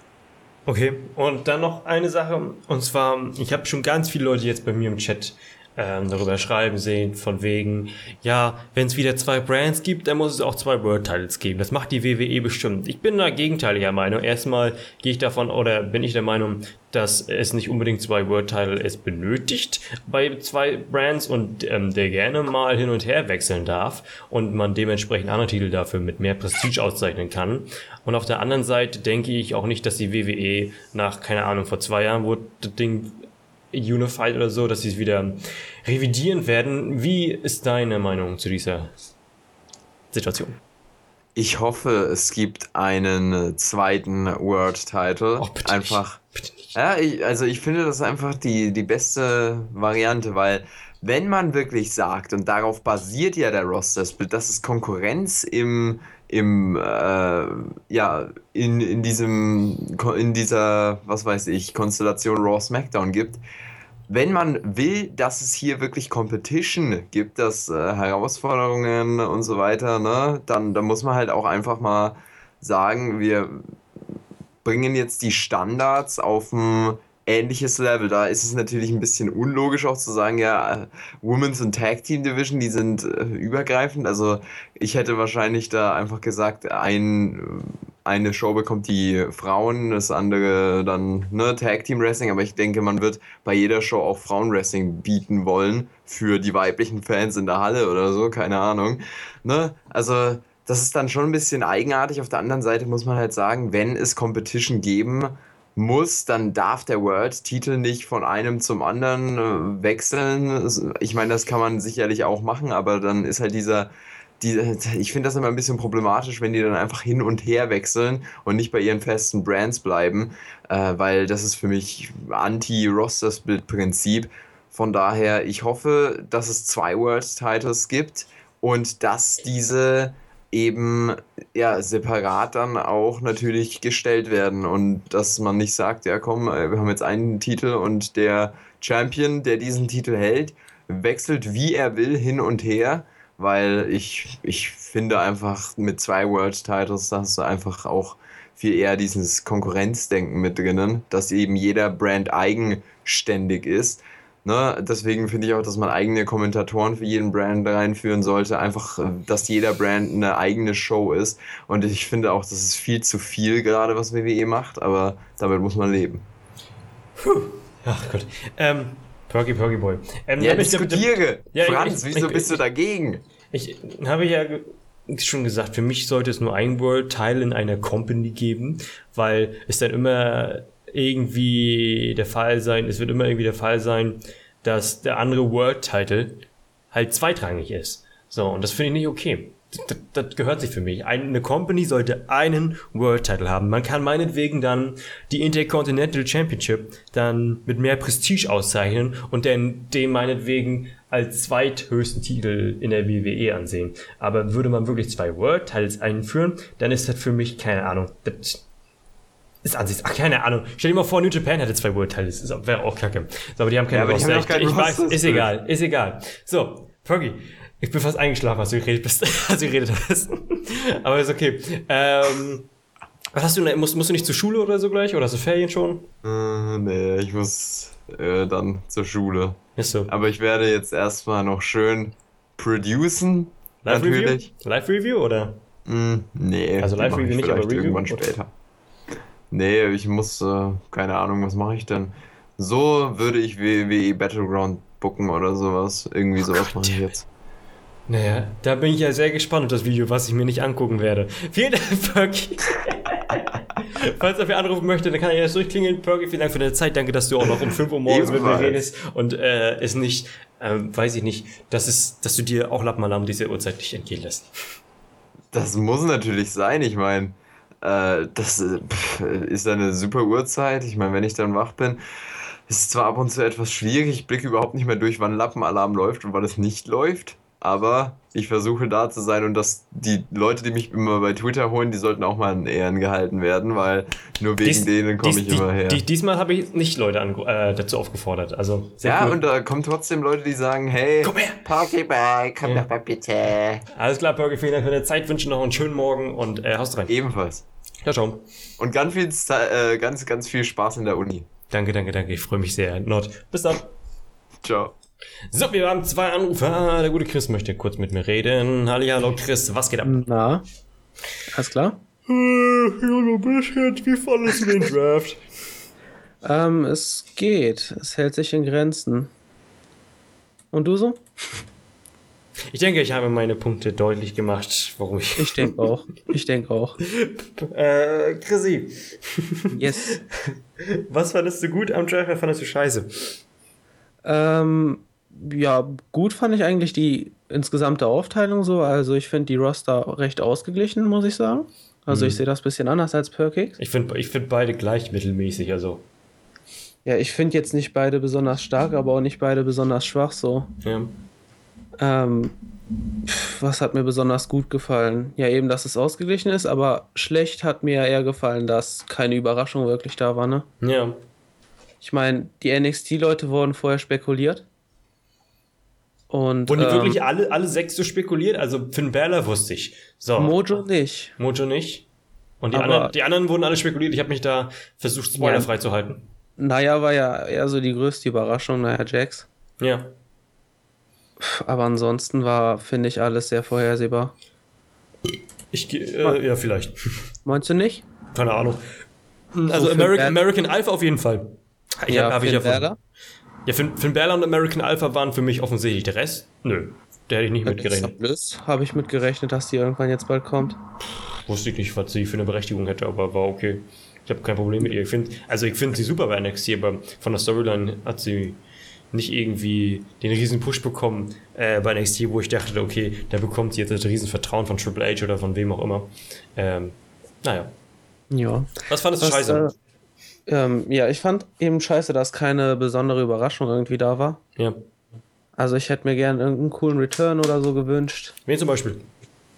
Okay, und dann noch eine Sache, und zwar, ich habe schon ganz viele Leute jetzt bei mir im Chat ähm, darüber schreiben sehen, von wegen, ja, wenn es wieder zwei Brands gibt, dann muss es auch zwei World Titles geben. Das macht die W W E bestimmt. Ich bin da gegenteiliger Meinung. Erstmal gehe ich davon, oder bin ich der Meinung, dass es nicht unbedingt zwei World Title es benötigt bei zwei Brands und ähm, der gerne mal hin und her wechseln darf und man dementsprechend andere Titel dafür mit mehr Prestige auszeichnen kann. Und auf der anderen Seite denke ich auch nicht, dass die W W E nach, keine Ahnung, vor zwei Jahren wurde das Ding Unified oder so, dass sie es wieder revidieren werden. Wie ist deine Meinung zu dieser Situation? Ich hoffe, es gibt einen zweiten World Title. Oh, bitte einfach. nicht. Bitte nicht. Ja, ich, also ich finde das einfach die, die beste Variante, weil wenn man wirklich sagt, und darauf basiert ja der Roster-Split, dass es Konkurrenz im, im äh, ja, in, in diesem, in dieser, was weiß ich, Konstellation Raw SmackDown gibt. Wenn man will, dass es hier wirklich Competition gibt, dass äh, Herausforderungen und so weiter, ne, dann, dann muss man halt auch einfach mal sagen, wir bringen jetzt die Standards auf ein ähnliches Level. Da ist es natürlich ein bisschen unlogisch auch zu sagen, ja, Women's und Tag Team Division, die sind äh, übergreifend. Also ich hätte wahrscheinlich da einfach gesagt, ein, eine Show bekommt die Frauen, das andere dann ne, Tag Team Wrestling. Aber ich denke, man wird bei jeder Show auch Frauenwrestling bieten wollen für die weiblichen Fans in der Halle oder so, keine Ahnung. Ne? Also das ist dann schon ein bisschen eigenartig. Auf der anderen Seite muss man halt sagen, wenn es Competition geben muss, dann darf der World-Titel nicht von einem zum anderen äh, wechseln. Ich meine, das kann man sicherlich auch machen, aber dann ist halt dieser, die, ich finde das immer ein bisschen problematisch, wenn die dann einfach hin und her wechseln und nicht bei ihren festen Brands bleiben, äh, weil das ist für mich Anti-Roster-Split-Prinzip. Von daher, ich hoffe, dass es zwei World-Titles gibt und dass diese eben ja separat dann auch natürlich gestellt werden und dass man nicht sagt, ja komm, wir haben jetzt einen Titel und der Champion, der diesen Titel hält, wechselt wie er will hin und her, weil ich, ich finde einfach mit zwei World Titles, da hast du einfach auch viel eher dieses Konkurrenzdenken mit drinnen, dass eben jeder Brand eigenständig ist. Ne, deswegen finde ich auch, dass man eigene Kommentatoren für jeden Brand reinführen sollte. Einfach, dass jeder Brand eine eigene Show ist. Und ich finde auch, das ist viel zu viel gerade, was W W E macht. Aber damit muss man leben. Puh. Ach Gott. Ähm, Perky Perky Boy. Ähm, ja, hab ich, diskutiere. Ja, Franz, ich, wieso ich, bist du dagegen? Ich, ich habe ja schon gesagt, für mich sollte es nur ein World-Title in einer Company geben, weil es dann immer irgendwie der Fall sein, es wird immer irgendwie der Fall sein, dass der andere World-Title halt zweitrangig ist. So, und das finde ich nicht okay. Das, das gehört sich für mich. Eine Company sollte einen World-Title haben. Man kann meinetwegen dann die Intercontinental Championship dann mit mehr Prestige auszeichnen und dann den meinetwegen als zweithöchsten Titel in der W W E ansehen. Aber würde man wirklich zwei World-Titles einführen, dann ist das für mich, keine Ahnung, das ist Ansicht. Ach, keine Ahnung. Stell dir mal vor, New Japan hätte zwei World-Titles. Das wäre auch kacke. So, aber die haben keine ja, aber die Roster. haben auch keinen Ich, ich weiß, Roster. ist egal, ist egal. So, Fergie, ich bin fast eingeschlafen, als du geredet bist, als du geredet hast. Aber ist okay. Ähm, was hast du, musst, musst du nicht zur Schule oder so gleich? Oder hast du Ferien schon? Äh, nee, ich muss äh, dann zur Schule. Ist so. Aber ich werde jetzt erstmal noch schön producen. Live-Review? Natürlich. Live-Review oder? Mm, nee, Also die mach ich Live-Review nicht, vielleicht aber Review? irgendwann Oder? später. Nee, ich muss, äh, keine Ahnung, was mache ich denn? So würde ich W W E Battleground booken oder sowas. Irgendwie sowas mache ich jetzt. Naja, da bin ich ja sehr gespannt auf das Video, was ich mir nicht angucken werde. Vielen Dank, Perky. Falls er wer anrufen möchte, dann kann er erst durchklingeln. Perky, vielen Dank für deine Zeit. Danke, dass du auch noch um fünf Uhr morgens mit mir Ebenfalls. redest und äh, es nicht, äh, weiß ich nicht, dass, es, dass du dir auch Lappmalam diese Uhrzeit nicht entgehen lässt. Das muss natürlich sein, ich meine, äh, das äh, pff, ist eine super Uhrzeit. Ich meine, wenn ich dann wach bin, ist es zwar ab und zu etwas schwierig, ich blicke überhaupt nicht mehr durch, wann Lappenalarm läuft und wann es nicht läuft. Aber ich versuche da zu sein und dass die Leute, die mich immer bei Twitter holen, die sollten auch mal in Ehren gehalten werden, weil nur wegen Dies- denen komme dies- ich die- immer her. die- Diesmal habe ich nicht Leute ange- äh, dazu aufgefordert. Also sehr Ja, cool. und da kommen trotzdem Leute, die sagen, hey, Komm her! Parky Bye, komm Ja. doch mal bitte. Alles klar, Perky, vielen Dank für deine Zeit. Wünsche noch einen schönen Morgen und äh, haust rein. Ebenfalls. Ja, ciao. Und ganz viel, Ze- äh, ganz, ganz viel Spaß in der Uni. Danke, danke, danke. Ich freue mich sehr. Nord. Bis dann. Ciao. So, wir haben zwei Anrufer. Der gute Chris möchte kurz mit mir reden. Hallihallo, Chris. Was geht ab? Na, alles klar? Ja, so ein bisschen. Wie fandest du den Draft? Ähm, es geht. Es hält sich in Grenzen. Und du so? Ich denke, ich habe meine Punkte deutlich gemacht, warum ich... Ich denke auch. Ich denke auch. Äh, Chrissy, Yes. was fandest du gut am Draft? Was fandest du scheiße? Ähm, ja, gut fand ich eigentlich die insgesamte Aufteilung so. Also ich finde die Roster recht ausgeglichen, muss ich sagen. Also ich sehe das ein bisschen anders als Perkix. Ich finde ich find beide gleich mittelmäßig, also... Ja, ich finde jetzt nicht beide besonders stark, aber auch nicht beide besonders schwach so. Ja. Ähm, pf, was hat mir besonders gut gefallen? Ja, eben, dass es ausgeglichen ist, aber schlecht hat mir eher gefallen, dass keine Überraschung wirklich da war, ne? Ja. Ich meine, die N X T-Leute wurden vorher spekuliert. Und Wurden die ähm, wirklich alle, alle sechs so spekuliert? Also Finn Balor wusste ich. So. Mojo nicht. Mojo nicht. Und die, Aber- anderen, die anderen wurden alle spekuliert. Ich habe mich da versucht, spoilerfrei zu halten. Naja, war ja eher so die größte Überraschung, naja, Jax. Ja. Pff, Aber ansonsten war, finde ich, alles sehr vorhersehbar. Ich geh- äh, ja, vielleicht. Meinst du nicht? Keine Ahnung. Also Finn American, Balor- American Alpha auf jeden Fall. Ich Ja, hab, hab ich Finn ja von- Balor? Ja, Finn, Finn Balor und American Alpha waren für mich offensichtlich. Der Rest? Nö. Der hätte ich nicht mitgerechnet. Habe ich mitgerechnet, dass die irgendwann jetzt bald kommt. Wusste ich nicht, was sie für eine Berechtigung hätte, aber war okay. Ich habe kein Problem mit ihr. Ich find, also ich finde sie super bei N X T, aber von der Storyline hat sie nicht irgendwie den riesen Push bekommen äh, bei N X T, wo ich dachte, okay, da bekommt sie jetzt das riesen Vertrauen von Triple H oder von wem auch immer. Ähm, naja. Ja. Was fandest du Was, scheiße? Äh, ähm, ja, ich fand eben scheiße, dass keine besondere Überraschung irgendwie da war. Ja. Also ich hätte mir gerne irgendeinen coolen Return oder so gewünscht. Wen zum Beispiel?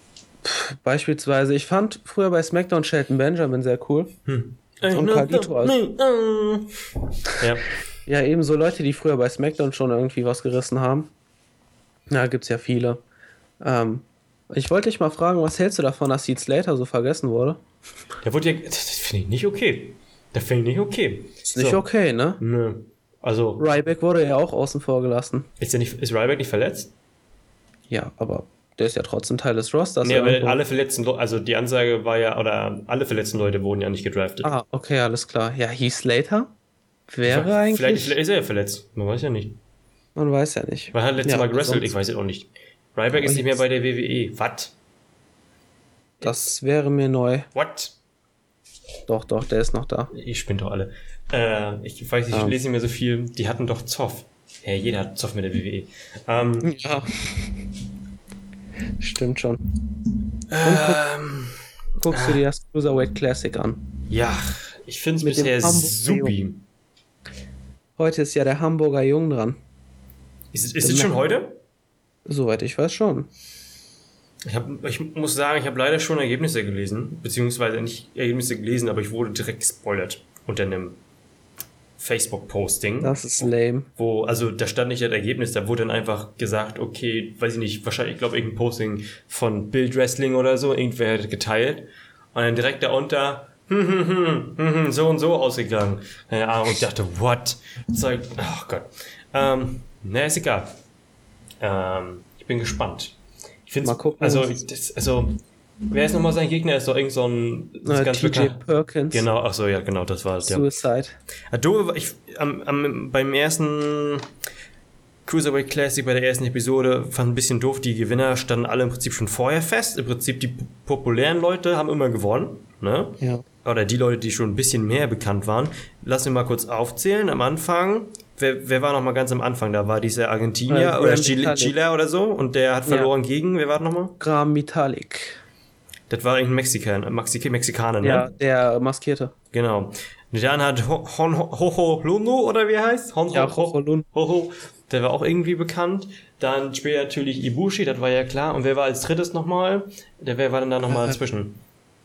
Beispielsweise, ich fand früher bei SmackDown Shelton Benjamin sehr cool. Hm. Und Carlito als- Ja. Ja, ebenso Leute, die früher bei SmackDown schon irgendwie was gerissen haben. Ja, gibt's ja viele. Ähm, ich wollte dich mal fragen, was hältst du davon, dass Heath Slater so vergessen wurde? Der wurde ja. Das finde ich nicht okay. Das finde ich nicht okay. Ist nicht So. okay, ne? Nö. Also, Ryback wurde ja auch außen vor gelassen. ist, der nicht, ist Ryback nicht verletzt? Ja, aber der ist ja trotzdem Teil des Rosters. Nee, aber irgendwo. alle verletzten Leute, also die Ansage war ja, oder alle verletzten Leute wurden ja nicht gedraftet. Ah, okay, alles klar. Ja, Heath Slater wäre Vielleicht, eigentlich... vielleicht ist er ja verletzt. Man weiß ja nicht. Man weiß ja nicht. Weil er hat letztes Ja, Mal gewrestelt, sonst- ich weiß es auch nicht. Ryback ist Aber nicht mehr jetzt- bei der W W E. Was? Das wäre mir neu. What? Doch, doch, der ist noch da. Ich spinne doch alle. Äh, ich weiß nicht, ich Ah. lese nicht mehr so viel. Die hatten doch Zoff. Ja, jeder hat Zoff mit der W W E. Ähm, Ja. Stimmt schon. ähm, Guckst du dir das Cruiserweight Classic an? ja, ich finde es Mit dem bisher Hamburger supi. Heute ist ja der Hamburger Jung dran. Ist, es- ist es schon heute? Soweit ich weiß schon. Ich, hab, ich muss sagen, ich habe leider schon Ergebnisse gelesen, beziehungsweise nicht Ergebnisse gelesen, aber ich wurde direkt gespoilert unter einem Facebook-Posting. Das ist lame. Wo, also da stand nicht das Ergebnis, da wurde dann einfach gesagt, okay, weiß ich nicht, wahrscheinlich, ich glaube, irgendein Posting von Build Wrestling oder so, irgendwer hat geteilt und dann direkt darunter, hm, hm, hm, hm, hm, so und so ausgegangen. Keine Ahnung, ich dachte, what? Zeug, oh Gott. Ähm, na, ist egal. Ähm, ich bin gespannt. Ich finde Mal gucken, also, was- das, also, wer ist nochmal sein Gegner? Ist doch irgend so ein, das ist Äh, ganz T J bekannt. Perkins. Genau, ach so, ja, genau, das war es, ja. Suicide. Adobe, ich, am, am, beim ersten Cruiserweight Classic, bei der ersten Episode, fand ein bisschen doof, die Gewinner standen alle im Prinzip schon vorher fest. Im Prinzip die p- populären Leute haben immer gewonnen, ne? Ja. Oder die Leute, die schon ein bisschen mehr bekannt waren. Lass mich mal kurz aufzählen. Am Anfang, wer, wer war noch mal ganz am Anfang? Da war dieser Argentinier Äh, oder Graham Chile, Vitalik. Chile oder so und der hat Ja. verloren gegen, wer war das nochmal? Graham Metalik. Das war irgendein Mexikaner, Mexik Mexikaner, ne? Ja, der Maskierte. Genau. Und dann hat Ho- Hon Hoho Luno oder wie er heißt? Hon Ja, Ho- Hoho Lun. Hoho, der war auch irgendwie bekannt. Dann später natürlich Ibushi, das war ja klar. Und wer war als drittes nochmal? Der, wer war denn da nochmal Äh. dazwischen?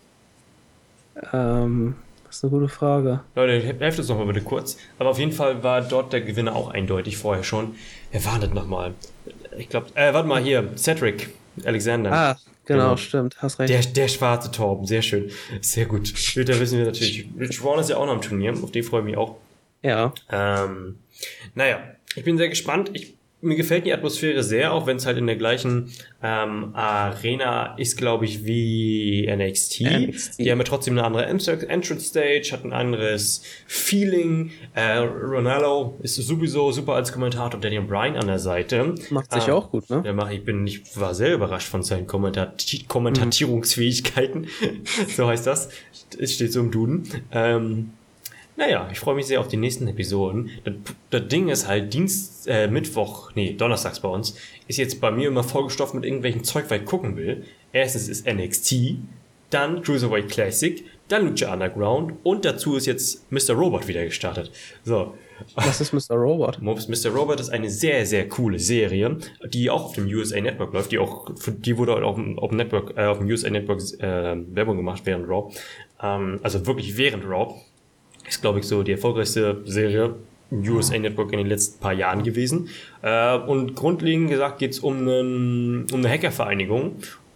Ähm, das ist eine gute Frage. Leute, helft uns nochmal bitte kurz. Aber auf jeden Fall war dort der Gewinner auch eindeutig vorher schon. Wer war das nochmal? Ich glaube, äh, warte mal hier, Cedric Alexander. Ah, genau, Genau. stimmt. Hast recht. Der, der schwarze Torben, sehr schön. Sehr gut. Später wissen wir natürlich. Rich Swann ist ja auch noch im Turnier, auf den freue ich mich auch. Ja. Ähm, naja, ich bin sehr gespannt. Ich, mir gefällt die Atmosphäre sehr, auch wenn es halt in der gleichen ähm, Arena ist, glaube ich, wie N X T. N X T. Die haben ja trotzdem eine andere Entrance Stage, hat ein anderes Feeling. Äh, Ronaldo ist sowieso super als Kommentator, Daniel Bryan an der Seite. Macht sich Ah, auch gut, ne? Der macht, ich bin, ich war sehr überrascht von seinen Kommentati Kommentatierungsfähigkeiten. So heißt das. Es steht so im Duden. Ähm, naja, ich freue mich sehr auf die nächsten Episoden. Das, das Ding ist halt, Dienst, äh, Mittwoch, nee, donnerstags bei uns, ist jetzt bei mir immer vollgestopft mit irgendwelchen Zeug, weil ich gucken will. Erstens ist N X T, dann Cruiserweight Classic, dann Lucha Underground und dazu ist jetzt Mister Robot wieder gestartet. So. Das ist Mister Robot. Mister Robot ist eine sehr, sehr coole Serie, die auch auf dem U S A Network läuft, die auch, für die wurde auf dem, auf dem Network, äh, auf dem U S A Network äh, Werbung gemacht während Raw. Ähm, also wirklich während Raw. Ist, glaube ich, so die erfolgreichste Serie im U S A Network in den letzten paar Jahren gewesen. Äh, und grundlegend gesagt geht es um, einen, um eine Hackervereinigung.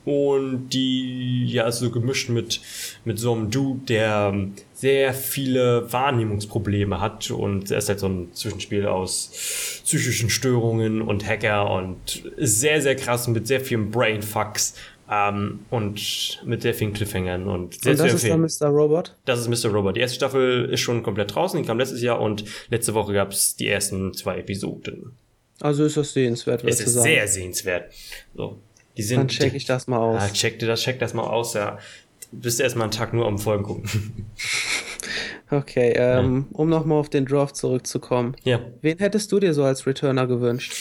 Und die, ja, ist so gemischt mit, mit so einem Dude, der sehr viele Wahrnehmungsprobleme hat. Und er ist halt so ein Zwischenspiel aus psychischen Störungen und Hacker und ist sehr, sehr krass mit sehr vielen Brainfucks. Ähm, und mit sehr vielen Cliffhangern und sehr Und zu das ist dann empfehlen. Mister Robot? Das ist Mister Robot. Die erste Staffel ist schon komplett draußen, die kam letztes Jahr und letzte Woche gab es die ersten zwei Episoden. Also ist das sehenswert, Es würdest du ist sagen. sehr sehenswert. So, die sind, Dann check ich das mal aus. Ah, check dir das, check das mal aus, ja. Du bist erstmal einen Tag nur am Folgen gucken. Okay, ähm, um nochmal auf den Draft zurückzukommen. Ja, Wen hättest du dir so als Returner gewünscht?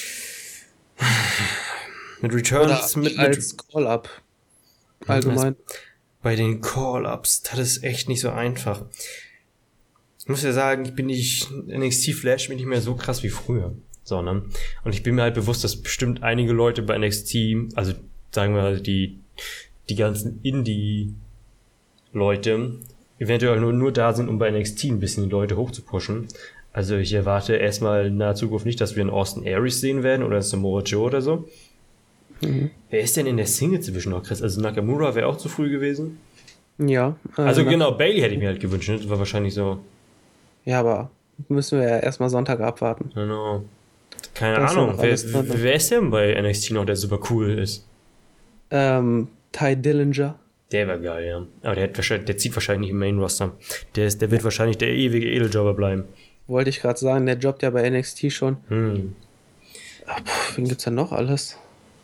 mit Oder Returns, mit, als mit Call-Up? Allgemein. bei den Call-Ups, das ist echt nicht so einfach. Ich muss ja sagen, ich bin nicht, N X T Flash bin nicht mehr so krass wie früher. So, ne? Und ich bin mir halt bewusst, dass bestimmt einige Leute bei N X T, also sagen wir die die ganzen Indie-Leute eventuell nur, nur da sind, um bei N X T ein bisschen die Leute hochzupushen. Also ich erwarte erstmal in naher Zukunft nicht, dass wir einen Austin Aries sehen werden oder einen Samoa Joe oder so. Mhm. Wer ist denn in der Single zwischen noch, Chris? Also Nakamura wäre auch zu früh gewesen. Ja. Äh, Also genau, Bailey hätte ich mir halt gewünscht. Ne? Das war wahrscheinlich so. Ja, aber müssen wir ja erstmal Sonntag abwarten. Genau. Keine Das ist Ahnung. noch Wer, alles drin. wer ist denn bei N X T noch, der super cool ist? Ähm, Ty Dillinger. Der war geil, ja. Aber der, hat wahrscheinlich, der zieht wahrscheinlich nicht im Main-Roster. Der, ist, der wird wahrscheinlich der ewige Edeljobber bleiben. Wollte ich gerade sagen, der jobbt ja bei N X T schon. Hm. Ach, pff, wen gibt's denn noch alles?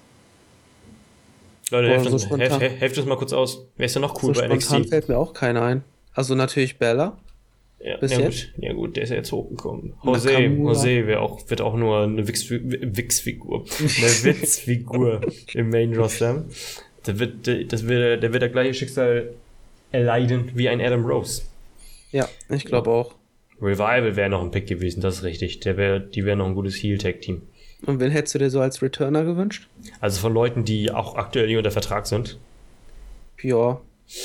Leute, Boah, helft, so uns, spontan. helft, helft, helft uns mal kurz aus. Wer ist denn noch cool So bei N X spontan T? fällt mir auch keiner ein. Also natürlich Bella. Ja, bis ja, jetzt? gut. Ja gut, der ist ja jetzt hochgekommen. Jose, Nakamura. Jose wär auch, wird auch nur eine Wix- Wix-Figur. Eine Witzfigur im Main-Roster. Der wird, der, das wird, der wird das gleiche Schicksal erleiden wie ein Adam Rose. Ja, ich glaube auch. Revival wäre noch ein Pick gewesen, das ist richtig. Der wär, die wären noch ein gutes Heel-Tag-Team. Und wen hättest du dir so als Returner gewünscht? Also von Leuten, die auch aktuell nicht unter Vertrag sind. Ja.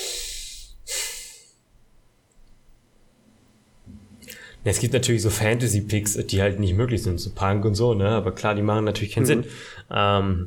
Ja, es gibt natürlich so Fantasy-Picks, die halt nicht möglich sind, so Punk und so, ne? Aber klar, die machen natürlich keinen Mhm. Sinn. Ähm,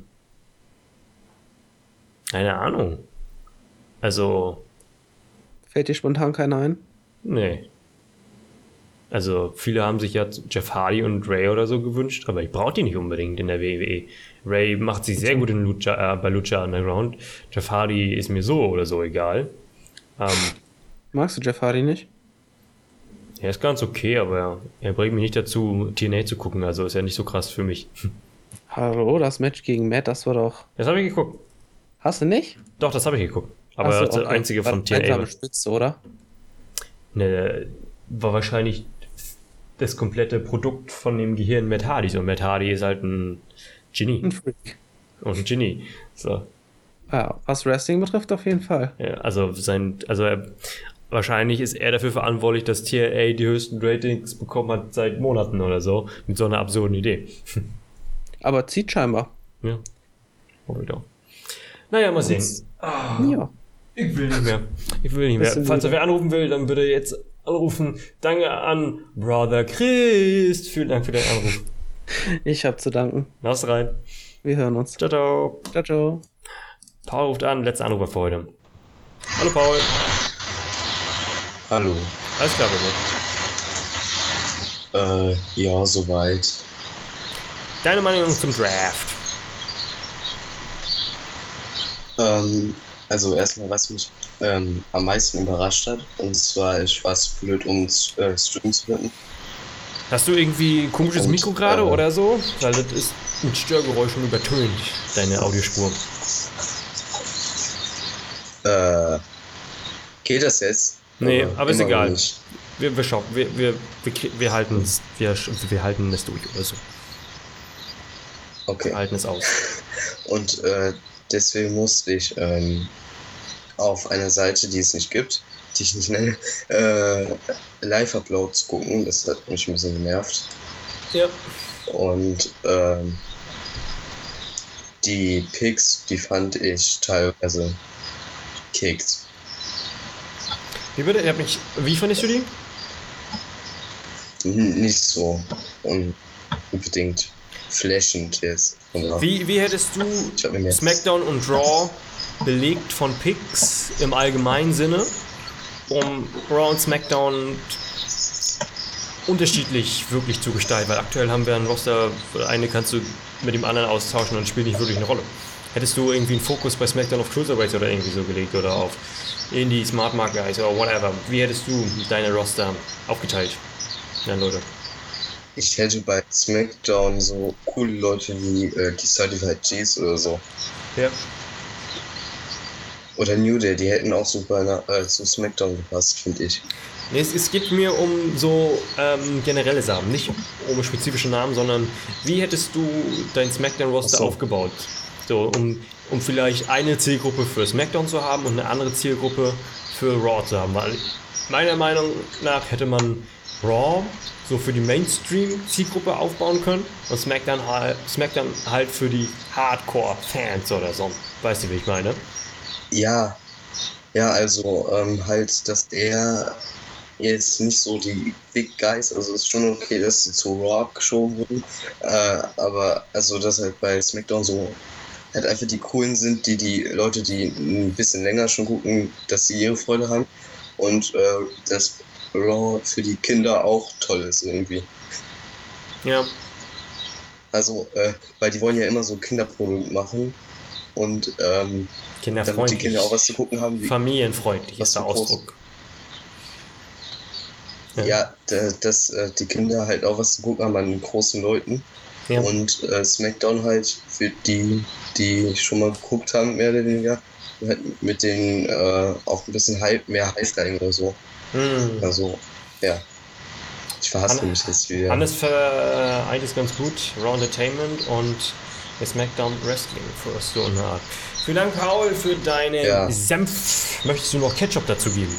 keine Ahnung. Also, Fällt dir spontan keiner ein? nee. Also, viele haben sich ja Jeff Hardy und Ray oder so gewünscht, aber ich brauche die nicht unbedingt in der W W E. Ray macht sich sehr gut in Lucha, äh, bei Lucha Underground. Jeff Hardy ist mir so oder so egal. Ähm, Magst du Jeff Hardy nicht? er ist ganz okay, aber er bringt mich nicht dazu, T N A zu gucken, also ist er nicht so krass für mich. Hallo, das Match gegen Matt, das war doch... Das habe ich geguckt. Hast du nicht? Doch, das habe ich geguckt. Aber Ach so, das okay. einzige War von T N A. einsame war- Spitze, oder? Ne, war wahrscheinlich das komplette Produkt von dem Gehirn Matt Hardy. Und Matt Hardy ist halt ein Genie. Ein Freak. Und ein Genie. So. Ja, was Wrestling betrifft, auf jeden Fall. Ja, also sein, also er, wahrscheinlich ist er dafür verantwortlich, dass T N A die höchsten Ratings bekommen hat seit Monaten oder so. Mit so einer absurden Idee. Aber zieht scheinbar. Ja. Hoffe ich doch. Naja, mal sehen. Ja. Ich will nicht mehr. Ich will nicht mehr. Bisschen Falls er müde. wer anrufen will, dann bitte jetzt anrufen. Danke an Brother Chris. Vielen Dank für den Anruf. Ich hab zu danken. Lass rein. Wir hören uns. Ciao, ciao. Ciao, ciao. Paul ruft an. Letzter Anrufer für heute. Hallo, Paul. Hallo. Alles klar, bitte. Äh, ja, soweit. Deine Meinung zum Draft? Ähm, also erstmal, was mich ähm, am meisten überrascht hat, und zwar, ich war es blöd, um äh, Stream zu finden. Hast du irgendwie ein komisches Und, Mikro gerade äh, oder so? Weil das ist mit Störgeräuschen übertönt, deine Audiospur. Äh, geht das jetzt? Nee, Oder aber ist immer noch egal. nicht? Wir, wir schauen, wir, wir, wir, wir halten es, wir, wir halten es durch oder so. Okay. Wir halten es aus. Und äh, deswegen musste ich ähm, auf einer Seite, die es nicht gibt, die ich nicht nenne, äh, Live-Uploads gucken. Das hat mich ein bisschen genervt. Ja. Und ähm, die Picks, die fand ich teilweise kickt. Wie bitte? Ich hab mich, wie fandest du die? N- Nicht so unbedingt flashend jetzt. Oder? Wie, wie hättest du Ich hab mir mehr- SmackDown und Raw belegt von Picks im allgemeinen Sinne, um Raw und SmackDown unterschiedlich wirklich zu gestalten? Weil aktuell haben wir einen Roster, eine kannst du mit dem anderen austauschen und spielt nicht wirklich eine Rolle. Hättest du irgendwie einen Fokus bei SmackDown auf Cruiserweights oder irgendwie so gelegt oder auf Indie, Smart Mark Guys oder whatever? Wie hättest du deine Roster aufgeteilt? Ja, Leute. Ich hätte bei SmackDown so coole Leute wie äh, die Certified G's oder so. Ja. Oder New Day, die hätten auch super nach, äh, zu SmackDown gepasst, finde ich. Nee, es, es geht mir um so ähm, generelle Sachen, nicht um spezifische Namen, sondern wie hättest du dein SmackDown-Roster Ach so. aufgebaut? So, um, um vielleicht eine Zielgruppe für SmackDown zu haben und eine andere Zielgruppe für Raw zu haben. Weil meiner Meinung nach hätte man Raw so für die Mainstream-Zielgruppe aufbauen können und SmackDown halt, SmackDown halt für die Hardcore-Fans oder so. Weißt du, wie ich meine? Ja, ja, also ähm, halt, dass er jetzt nicht so die Big Guys, also es ist schon okay, dass sie zu Raw geschoben wurden, äh, aber also dass halt bei SmackDown so halt einfach die coolen sind, die die Leute, die ein bisschen länger schon gucken, dass sie ihre Freude haben und äh, dass Raw für die Kinder auch toll ist irgendwie. Ja. Also, äh, weil die wollen ja immer so Kinderprodukt machen und ähm, damit die Kinderfreundlich. Kinder auch was zu gucken haben. Wie, Familienfreundlich was ist der für groß- Ausdruck. ja, d- dass äh, die Kinder halt auch was zu gucken haben an großen Leuten. Ja. Und äh, SmackDown halt für die, die schon mal geguckt haben, mehr oder weniger, halt mit denen äh, auch ein bisschen Hype, mehr Hype rein oder so. Hm. Also, ja. Ich verhasse Hannes- mich jetzt wieder. Hannes vereint es ganz gut. Raw Entertainment und SmackDown Wrestling für so eine Art. Vielen Dank, Paul, für deinen Ja. Senf. Möchtest du noch Ketchup dazu geben?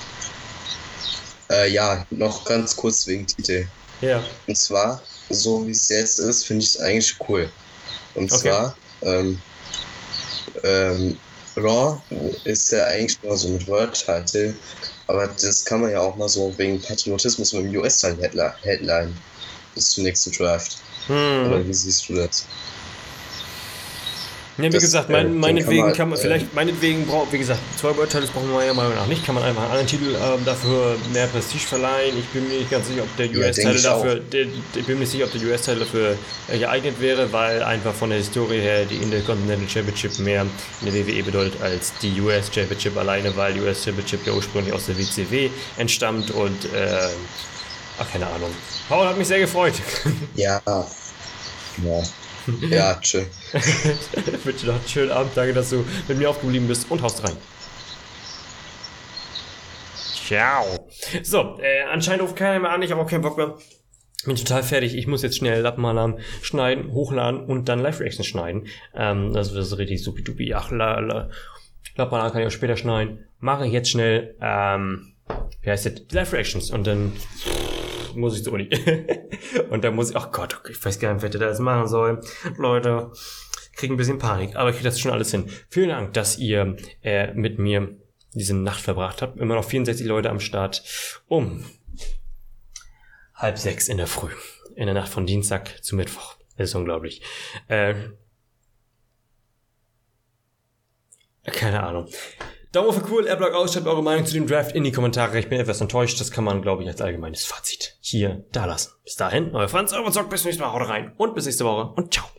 Äh, ja, noch ganz kurz wegen Titel. Ja. Und zwar, so wie es jetzt ist, finde ich es eigentlich cool. Und Okay. zwar, ähm, ähm, Raw ist ja eigentlich nur so mit World-Title, aber das kann man ja auch mal so wegen Patriotismus mit dem U S-Title Headline bis zum nächsten Draft. Hm. Oder wie siehst du das? Ja, wie Das, gesagt, äh, mein, den meinetwegen kann man, kann man, äh, vielleicht, meinetwegen braucht, wie gesagt, zwei World Titles brauchen wir ja meiner Meinung nach nicht, kann man einfach einen anderen Titel ähm, dafür mehr Prestige verleihen. Ich bin mir nicht ganz sicher, ob der Ja, U S-Titel denk ich dafür, der, ich bin mir nicht sicher, ob der U S-Titel dafür äh, geeignet wäre, weil einfach von der Historie her die Intercontinental Championship mehr in der W W E bedeutet als die U S Championship alleine, weil U S Championship ja ursprünglich aus der W C W entstammt und, äh, ach, keine Ahnung. Paul hat mich sehr gefreut. Ja. Ja. Ja, chill. Ich wünsche dir noch einen schönen Abend. Danke, dass du mit mir aufgeblieben bist und haust rein. Ciao. So, äh, anscheinend ruft keiner mehr an. Ich habe auch keinen Bock mehr. Bin total fertig. Ich muss jetzt schnell Lappenmaler schneiden, hochladen und dann Live-Reaction schneiden. Ähm, das ist richtig supi-dupi. Ach, la, la. Lappenmaler kann ich auch später schneiden. Mache ich jetzt schnell, ähm, wie heißt das? Die Live-Reactions. Und dann muss ich zur Uni. Und dann muss ich, ach Gott, ich weiß gar nicht, wer das alles machen soll. Leute, kriegen ein bisschen Panik, aber ich kriege das schon alles hin. Vielen Dank, dass ihr äh, mit mir diese Nacht verbracht habt. Immer noch vierundsechzig Leute am Start. Um halb sechs in der Früh. In der Nacht von Dienstag zu Mittwoch. Das ist unglaublich. Äh, keine Ahnung. Daumen hoch für cool, Airblock aus, schreibt eure Meinung zu dem Draft in die Kommentare. Ich bin etwas enttäuscht, das kann man, glaube ich, als allgemeines Fazit hier da lassen. Bis dahin, euer Franz, euer Zock, bis zum nächsten Mal, haut rein und bis nächste Woche und ciao.